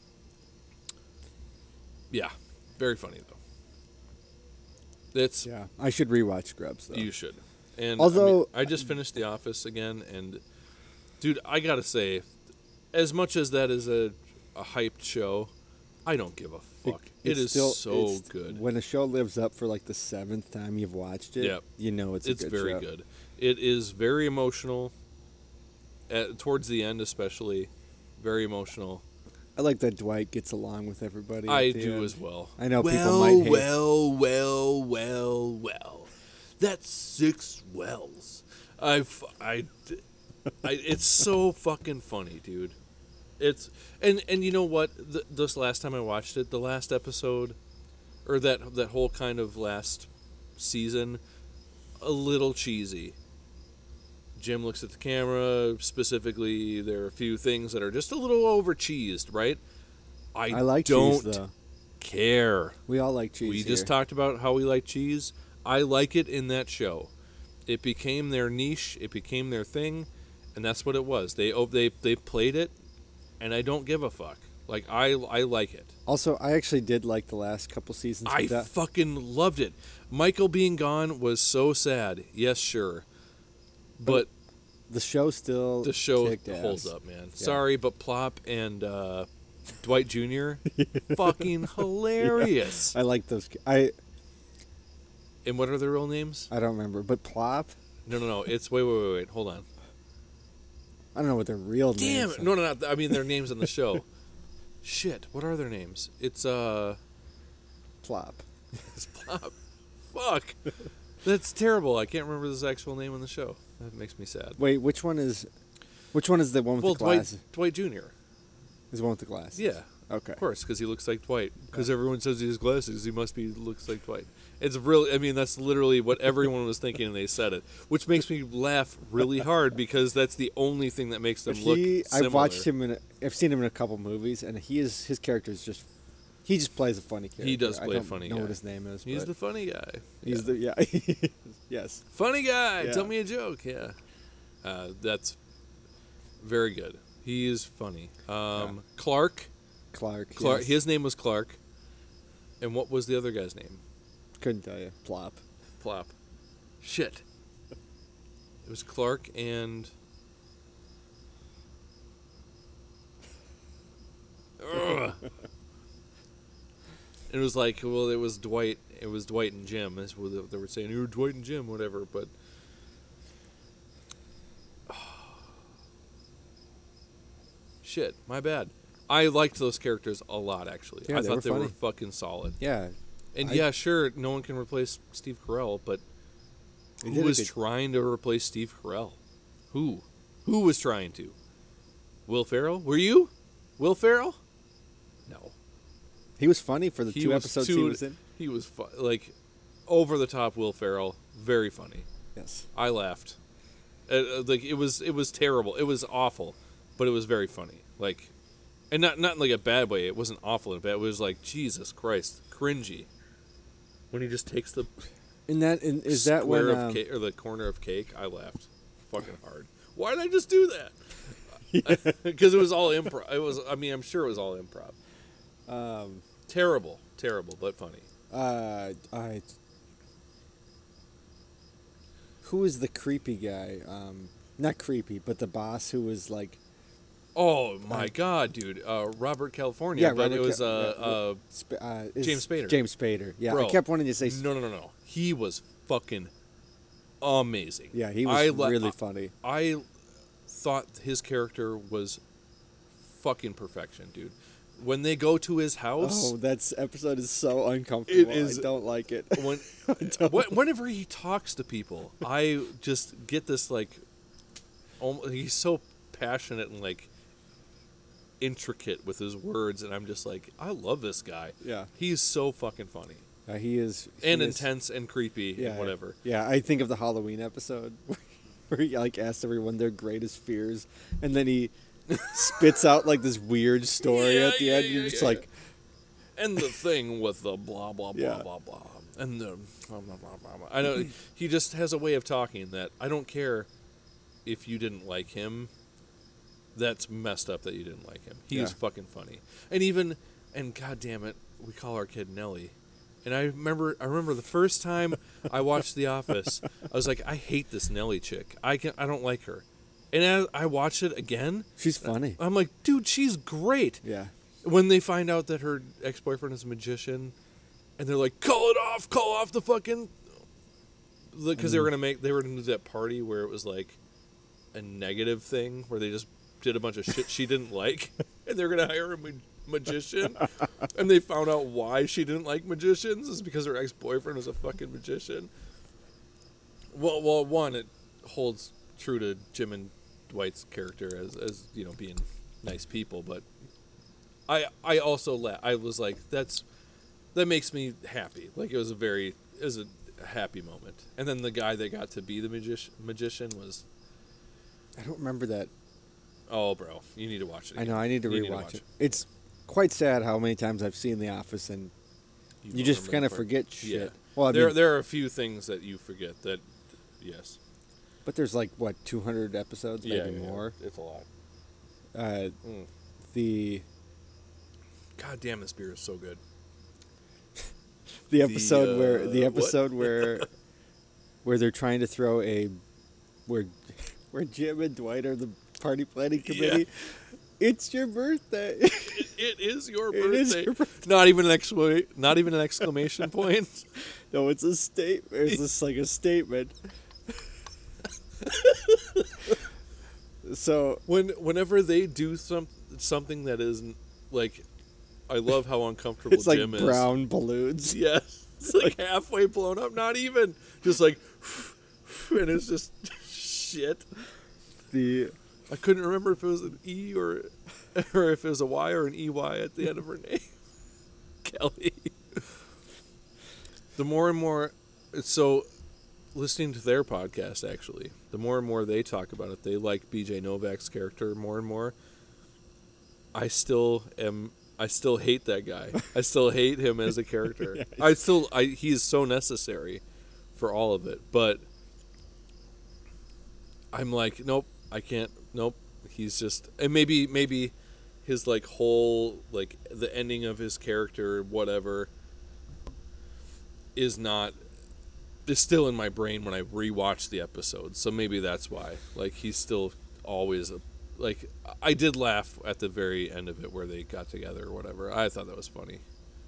Speaker 1: Yeah, very funny though.
Speaker 2: Yeah, I should rewatch Scrubs though.
Speaker 1: You should. And
Speaker 2: although
Speaker 1: I just finished The Office again, and dude, I gotta say, as much as that is a hyped show, I don't give a fuck. It is so good.
Speaker 2: When a show lives up for the seventh time you've watched it,
Speaker 1: yep.
Speaker 2: You know it's good
Speaker 1: very
Speaker 2: show.
Speaker 1: Good. It is very emotional. Towards the end, especially, very emotional.
Speaker 2: I like that Dwight gets along with everybody.
Speaker 1: I do as well.
Speaker 2: I know people might hate.
Speaker 1: Well. That's 6 wells. It's so fucking funny, dude. It's and you know what? This last time I watched it, the last episode, or that whole kind of last season, a little cheesy. Jim looks at the camera. Specifically, there are a few things that are just a little over cheesed, right? I
Speaker 2: like
Speaker 1: don't
Speaker 2: cheese, though.
Speaker 1: care.
Speaker 2: We all like cheese.
Speaker 1: We just talked about how we like cheese. I like it in that show. It became their niche. It became their thing, and that's what it was. They played it, and I don't give a fuck. I like it.
Speaker 2: Also, I actually did like the last couple seasons.
Speaker 1: I fucking loved it. Michael being gone was so sad. Yes, sure. But
Speaker 2: the show still
Speaker 1: holds up, man. Yeah. Sorry, but Plop and Dwight Jr. fucking hilarious.
Speaker 2: I like those.
Speaker 1: And what are their real names?
Speaker 2: I don't remember, but Plop.
Speaker 1: No. It's wait. Hold on.
Speaker 2: I don't know what their real names.
Speaker 1: Damn. No. I mean their names on the show. Shit. What are their names? It's
Speaker 2: Plop.
Speaker 1: It's Plop. Fuck. That's terrible. I can't remember his actual name on the show. That makes me sad.
Speaker 2: Wait, which one is the one with the glasses?
Speaker 1: Dwight Jr.
Speaker 2: is the one with the glasses.
Speaker 1: Yeah.
Speaker 2: Okay.
Speaker 1: Of course, because he looks like Dwight. Because everyone says he has glasses, he looks like Dwight. It's really, I mean, that's literally what everyone was thinking, and they said it, which makes me laugh really hard because that's the only thing that makes them look similar.
Speaker 2: I've watched him I've seen him in a couple movies, and his character is just. He just plays a funny character.
Speaker 1: He does play a funny guy.
Speaker 2: I don't know what his name is.
Speaker 1: He's the funny guy.
Speaker 2: He's yes.
Speaker 1: Funny guy.
Speaker 2: Yeah.
Speaker 1: Tell me a joke. Yeah. That's very good. He is funny. Clark.
Speaker 2: Yes.
Speaker 1: His name was Clark. And what was the other guy's name?
Speaker 2: Couldn't tell you. Plop.
Speaker 1: Shit. It was Clark and... Ugh. It was it was Dwight. It was Dwight and Jim. That's what they were saying. You were Dwight and Jim, whatever. But shit, my bad. I liked those characters a lot, actually.
Speaker 2: Yeah,
Speaker 1: I thought they
Speaker 2: funny.
Speaker 1: were fucking solid.
Speaker 2: Yeah.
Speaker 1: And yeah, sure, no one can replace Steve Carell, but
Speaker 2: He
Speaker 1: Who
Speaker 2: did a
Speaker 1: was
Speaker 2: good-
Speaker 1: trying to replace Steve Carell? Who? Who was trying to? Will Ferrell? Were you? Will Ferrell? No.
Speaker 2: He was funny for the
Speaker 1: He
Speaker 2: two
Speaker 1: was
Speaker 2: episodes
Speaker 1: too-
Speaker 2: he was in.
Speaker 1: He was like over the top. Will Ferrell, very funny.
Speaker 2: Yes.
Speaker 1: I laughed. Like it was terrible. It was awful, but it was very funny. Like, and not in like a bad way. It wasn't awful in a bad. It was like Jesus Christ, cringy. When he just takes the
Speaker 2: Is that
Speaker 1: square
Speaker 2: when
Speaker 1: of cake or the corner of cake, I laughed fucking hard. Why did I just do that? Because it was all improv. It was. I mean, I'm sure it was all improv. Terrible, but funny.
Speaker 2: Who was the creepy guy? Not creepy, but the boss who was like,
Speaker 1: Oh my God, dude! Robert California. but it was James Spader.
Speaker 2: James Spader. Yeah,
Speaker 1: Bro,
Speaker 2: I kept wanting to say.
Speaker 1: No. He was fucking amazing.
Speaker 2: Yeah, he was really funny.
Speaker 1: I thought his character was fucking perfection, dude. When they go to his house,
Speaker 2: Oh, that episode is so uncomfortable.
Speaker 1: It is-
Speaker 2: I don't like it.
Speaker 1: when whenever he talks to people, I just get this like, he's so passionate and like intricate with his words, and I'm just like, I love this guy.
Speaker 2: Yeah.
Speaker 1: He's so fucking funny
Speaker 2: He is
Speaker 1: and
Speaker 2: he is-
Speaker 1: intense and creepy
Speaker 2: Yeah,
Speaker 1: and whatever.
Speaker 2: Yeah, I think of the Halloween episode where he like asked everyone their greatest fears, and then he spits out like this weird story
Speaker 1: Yeah,
Speaker 2: at the
Speaker 1: yeah,
Speaker 2: end.
Speaker 1: yeah,
Speaker 2: You're just
Speaker 1: yeah.
Speaker 2: like,
Speaker 1: And the thing with the blah blah blah
Speaker 2: Yeah.
Speaker 1: blah blah, and the blah, blah, blah, blah, blah. I know he just has a way of talking that I don't care if you didn't like him. That's messed up that you didn't like him. He is
Speaker 2: Yeah.
Speaker 1: fucking funny, and god damn it, we call our kid Nellie. And I remember the first time I watched The Office, I was like, I hate this Nellie chick. I don't like her. And as I watched it again,
Speaker 2: she's funny.
Speaker 1: I'm like, dude, she's great.
Speaker 2: Yeah.
Speaker 1: When they find out that her ex-boyfriend is a magician, and they're like, call off the fucking, because they were gonna do that party where it was like a negative thing where they just did a bunch of shit she didn't like, and they're gonna hire a magician, and they found out why she didn't like magicians is because her ex-boyfriend was a fucking magician. Well, one, it holds true to Jim and Dwight's character as you know, being nice people, but I also I was like, that makes me happy. Like it was a happy moment. And then the guy that got to be the magician was,
Speaker 2: I don't remember that.
Speaker 1: oh bro, you need to watch it
Speaker 2: I
Speaker 1: again.
Speaker 2: know. I need to
Speaker 1: You
Speaker 2: rewatch
Speaker 1: watch
Speaker 2: it. It's quite sad how many times I've seen The Office and you
Speaker 1: don't
Speaker 2: just kind
Speaker 1: remember
Speaker 2: of
Speaker 1: part.
Speaker 2: forget
Speaker 1: Yeah.
Speaker 2: shit. Well, I
Speaker 1: there
Speaker 2: mean,
Speaker 1: there are a few things that you forget that, yes.
Speaker 2: but there's like what 200 episodes, maybe more.
Speaker 1: It's a lot.
Speaker 2: The
Speaker 1: God damn, this beer is so good.
Speaker 2: the episode
Speaker 1: what?
Speaker 2: where they're trying to throw where Jim and Dwight are the party planning committee. It's your birthday.
Speaker 1: It is your
Speaker 2: It
Speaker 1: birthday.
Speaker 2: is your birthday.
Speaker 1: Not even an exclamation point.
Speaker 2: No, it's a statement. It's just like a statement. So
Speaker 1: Whenever they do something that isn't like, I love how uncomfortable
Speaker 2: it's like
Speaker 1: Jim is.
Speaker 2: brown balloons.
Speaker 1: Yes, it's like halfway blown up. Not even, just like, and it's just shit. I couldn't remember if it was an E or if it was a Y or an EY at the end of her name. Kelly. The more and more, so listening to their podcast, actually, the more and more they talk about it, they like BJ Novak's character more and more. I still hate that guy. I still hate him as a character. He is so necessary for all of it, but I'm like, nope, I can't. Nope, he's just, and maybe his like whole, like the ending of his character, whatever, is still in my brain when I rewatch the episode. So maybe that's why. Like he's still always like, I did laugh at the very end of it where they got together or whatever. I thought that was funny.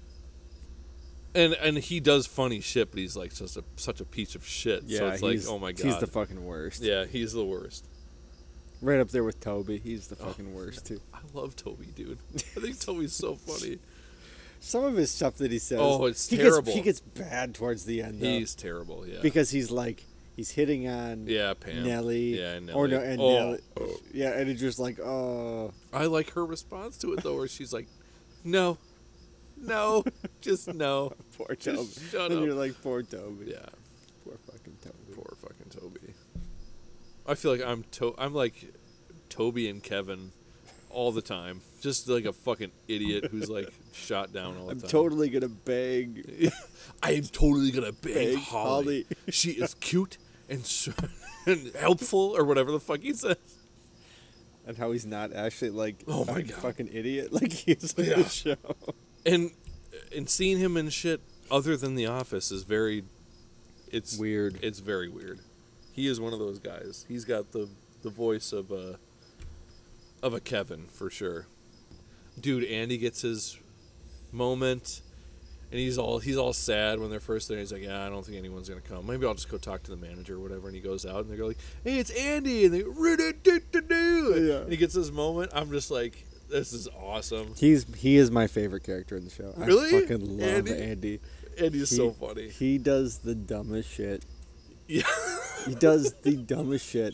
Speaker 1: And he does funny shit, but he's like such a piece of shit.
Speaker 2: Yeah,
Speaker 1: so it's like, oh my god,
Speaker 2: he's the fucking worst.
Speaker 1: Yeah, he's the worst.
Speaker 2: Right up there with Toby. He's the fucking worst too. I
Speaker 1: love Toby, dude. I think Toby's so funny.
Speaker 2: Some of his stuff that he says.
Speaker 1: Oh, it's terrible.
Speaker 2: He gets bad towards the end. Though,
Speaker 1: He's terrible, yeah.
Speaker 2: because he's like, he's hitting on
Speaker 1: Pam.
Speaker 2: Nelly.
Speaker 1: Yeah, Nelly.
Speaker 2: Or no, and Nelly. Yeah, and it's just like,
Speaker 1: I like her response to it though, where she's like, "No, just no."
Speaker 2: Poor Toby.
Speaker 1: Shut
Speaker 2: Then
Speaker 1: up.
Speaker 2: you're like, poor Toby.
Speaker 1: Yeah,
Speaker 2: Poor fucking Toby.
Speaker 1: poor fucking Toby. I feel like I'm like Toby and Kevin all the time, just like a fucking idiot who's like shot down all the time.
Speaker 2: I'm totally gonna beg.
Speaker 1: I am totally gonna bang
Speaker 2: Beg
Speaker 1: Holly.
Speaker 2: Holly.
Speaker 1: She is cute and and helpful, or whatever the fuck he says.
Speaker 2: And how he's not actually like
Speaker 1: Oh my
Speaker 2: a
Speaker 1: God.
Speaker 2: fucking idiot like he is in
Speaker 1: Yeah.
Speaker 2: the show.
Speaker 1: And seeing him in shit other than The Office is it's
Speaker 2: Weird.
Speaker 1: It's very weird. He is one of those guys. He's got the voice of a Kevin for sure. Dude, Andy gets his moment, and he's all sad when they're first there. He's like, "Yeah, I don't think anyone's gonna come. Maybe I'll just go talk to the manager or whatever." And he goes out, and they go like, "Hey, it's Andy," and they
Speaker 2: Yeah.
Speaker 1: and he gets his moment. I'm just like, this is awesome.
Speaker 2: He is my favorite character in the show.
Speaker 1: Really?
Speaker 2: I fucking love
Speaker 1: Andy?
Speaker 2: Andy.
Speaker 1: Andy's so funny.
Speaker 2: He does the dumbest shit.
Speaker 1: Yeah.
Speaker 2: He does the dumbest shit.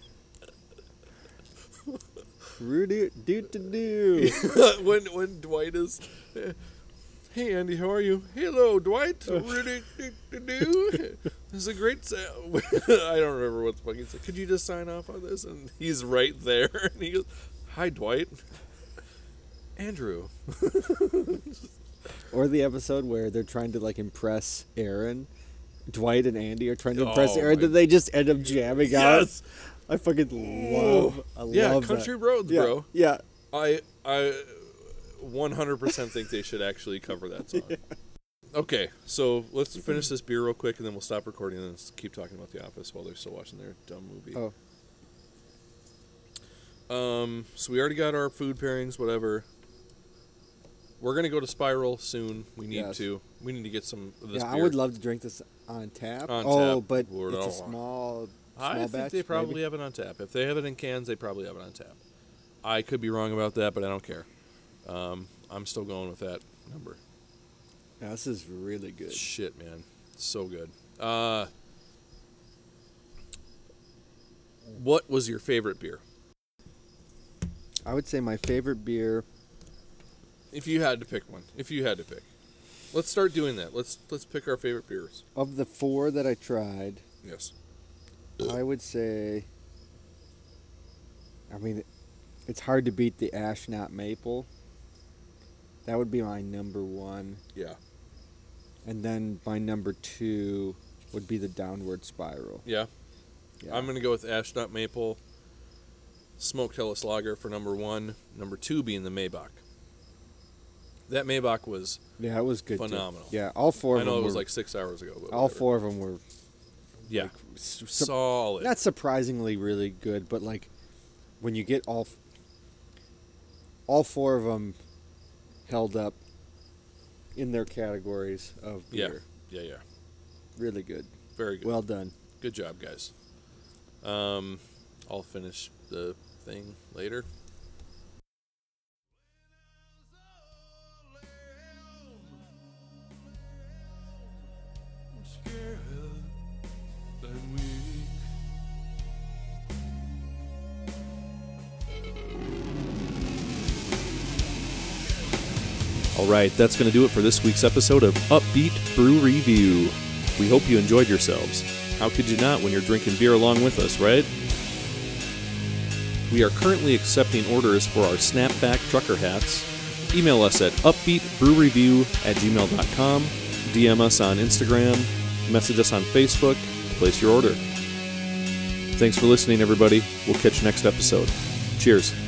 Speaker 2: Rudy do to do.
Speaker 1: when Dwight is, "Hey Andy, how are you?" "Hello, Dwight." "This is a great I don't remember what the fuck he said. "Could you just sign off on this?" And he's right there, and he goes, "Hi, Dwight." "Andrew."
Speaker 2: Or the episode where they're trying to like impress Aaron. Dwight and Andy are trying to impress
Speaker 1: Oh,
Speaker 2: Aaron,
Speaker 1: my-
Speaker 2: then they just end up jamming out.
Speaker 1: Yes.
Speaker 2: I fucking love.
Speaker 1: Yeah,
Speaker 2: love
Speaker 1: Country
Speaker 2: that.
Speaker 1: Roads,
Speaker 2: Yeah,
Speaker 1: bro.
Speaker 2: Yeah.
Speaker 1: I 100% think they should actually cover that song. Okay, so let's finish this beer real quick, and then we'll stop recording and then keep talking about The Office while they're still watching their dumb movie. So we already got our food pairings, whatever. We're gonna go to Spiral soon. We need
Speaker 2: Yes.
Speaker 1: to. We need to get some of this
Speaker 2: Yeah,
Speaker 1: beer.
Speaker 2: I would love to drink this on tap.
Speaker 1: On
Speaker 2: oh,
Speaker 1: tap.
Speaker 2: but
Speaker 1: Lord,
Speaker 2: it's a
Speaker 1: oh.
Speaker 2: small
Speaker 1: I think
Speaker 2: batch.
Speaker 1: they probably
Speaker 2: maybe?
Speaker 1: have it on tap. If they have it in cans, they probably have it on tap. I could be wrong about that, but I don't care. I'm still going with that number.
Speaker 2: Yeah, this is really good.
Speaker 1: Shit, man. So good. What was your favorite beer?
Speaker 2: I would say my favorite beer.
Speaker 1: If you had to pick one. Let's start doing that. Let's pick our favorite beers.
Speaker 2: Of the 4 that I tried,
Speaker 1: Yes.
Speaker 2: I would say. I mean, it's hard to beat the Ash Not Maple. That would be my number 1.
Speaker 1: Yeah.
Speaker 2: And then my number 2 would be the Downward Spiral.
Speaker 1: Yeah.
Speaker 2: Yeah.
Speaker 1: I'm going to go with Ash Nut Maple, Smoked Hellas Lager for number 1. Number 2 being the Maybach. That Maybach was
Speaker 2: Yeah, it was good. too.
Speaker 1: phenomenal.
Speaker 2: Yeah, all 4 of
Speaker 1: I
Speaker 2: them
Speaker 1: know it was
Speaker 2: were,
Speaker 1: like 6 hours ago. But
Speaker 2: all
Speaker 1: whatever.
Speaker 2: 4 of them were
Speaker 1: Yeah.
Speaker 2: su-
Speaker 1: Solid.
Speaker 2: not surprisingly really good, but like when you get all 4 of them held up in their categories of
Speaker 1: Yeah.
Speaker 2: beer.
Speaker 1: Yeah.
Speaker 2: Really good.
Speaker 1: Very good.
Speaker 2: Well done.
Speaker 1: Good job, guys. I'll finish the thing later. All right, that's going to do it for this week's episode of Upbeat Brew Review. We hope you enjoyed yourselves. How could you not when you're drinking beer along with us, right? We are currently accepting orders for our snapback trucker hats. Email us at upbeatbrewreview@gmail.com, DM us on Instagram, message us on Facebook to place your order. Thanks for listening, everybody. We'll catch you next episode. Cheers.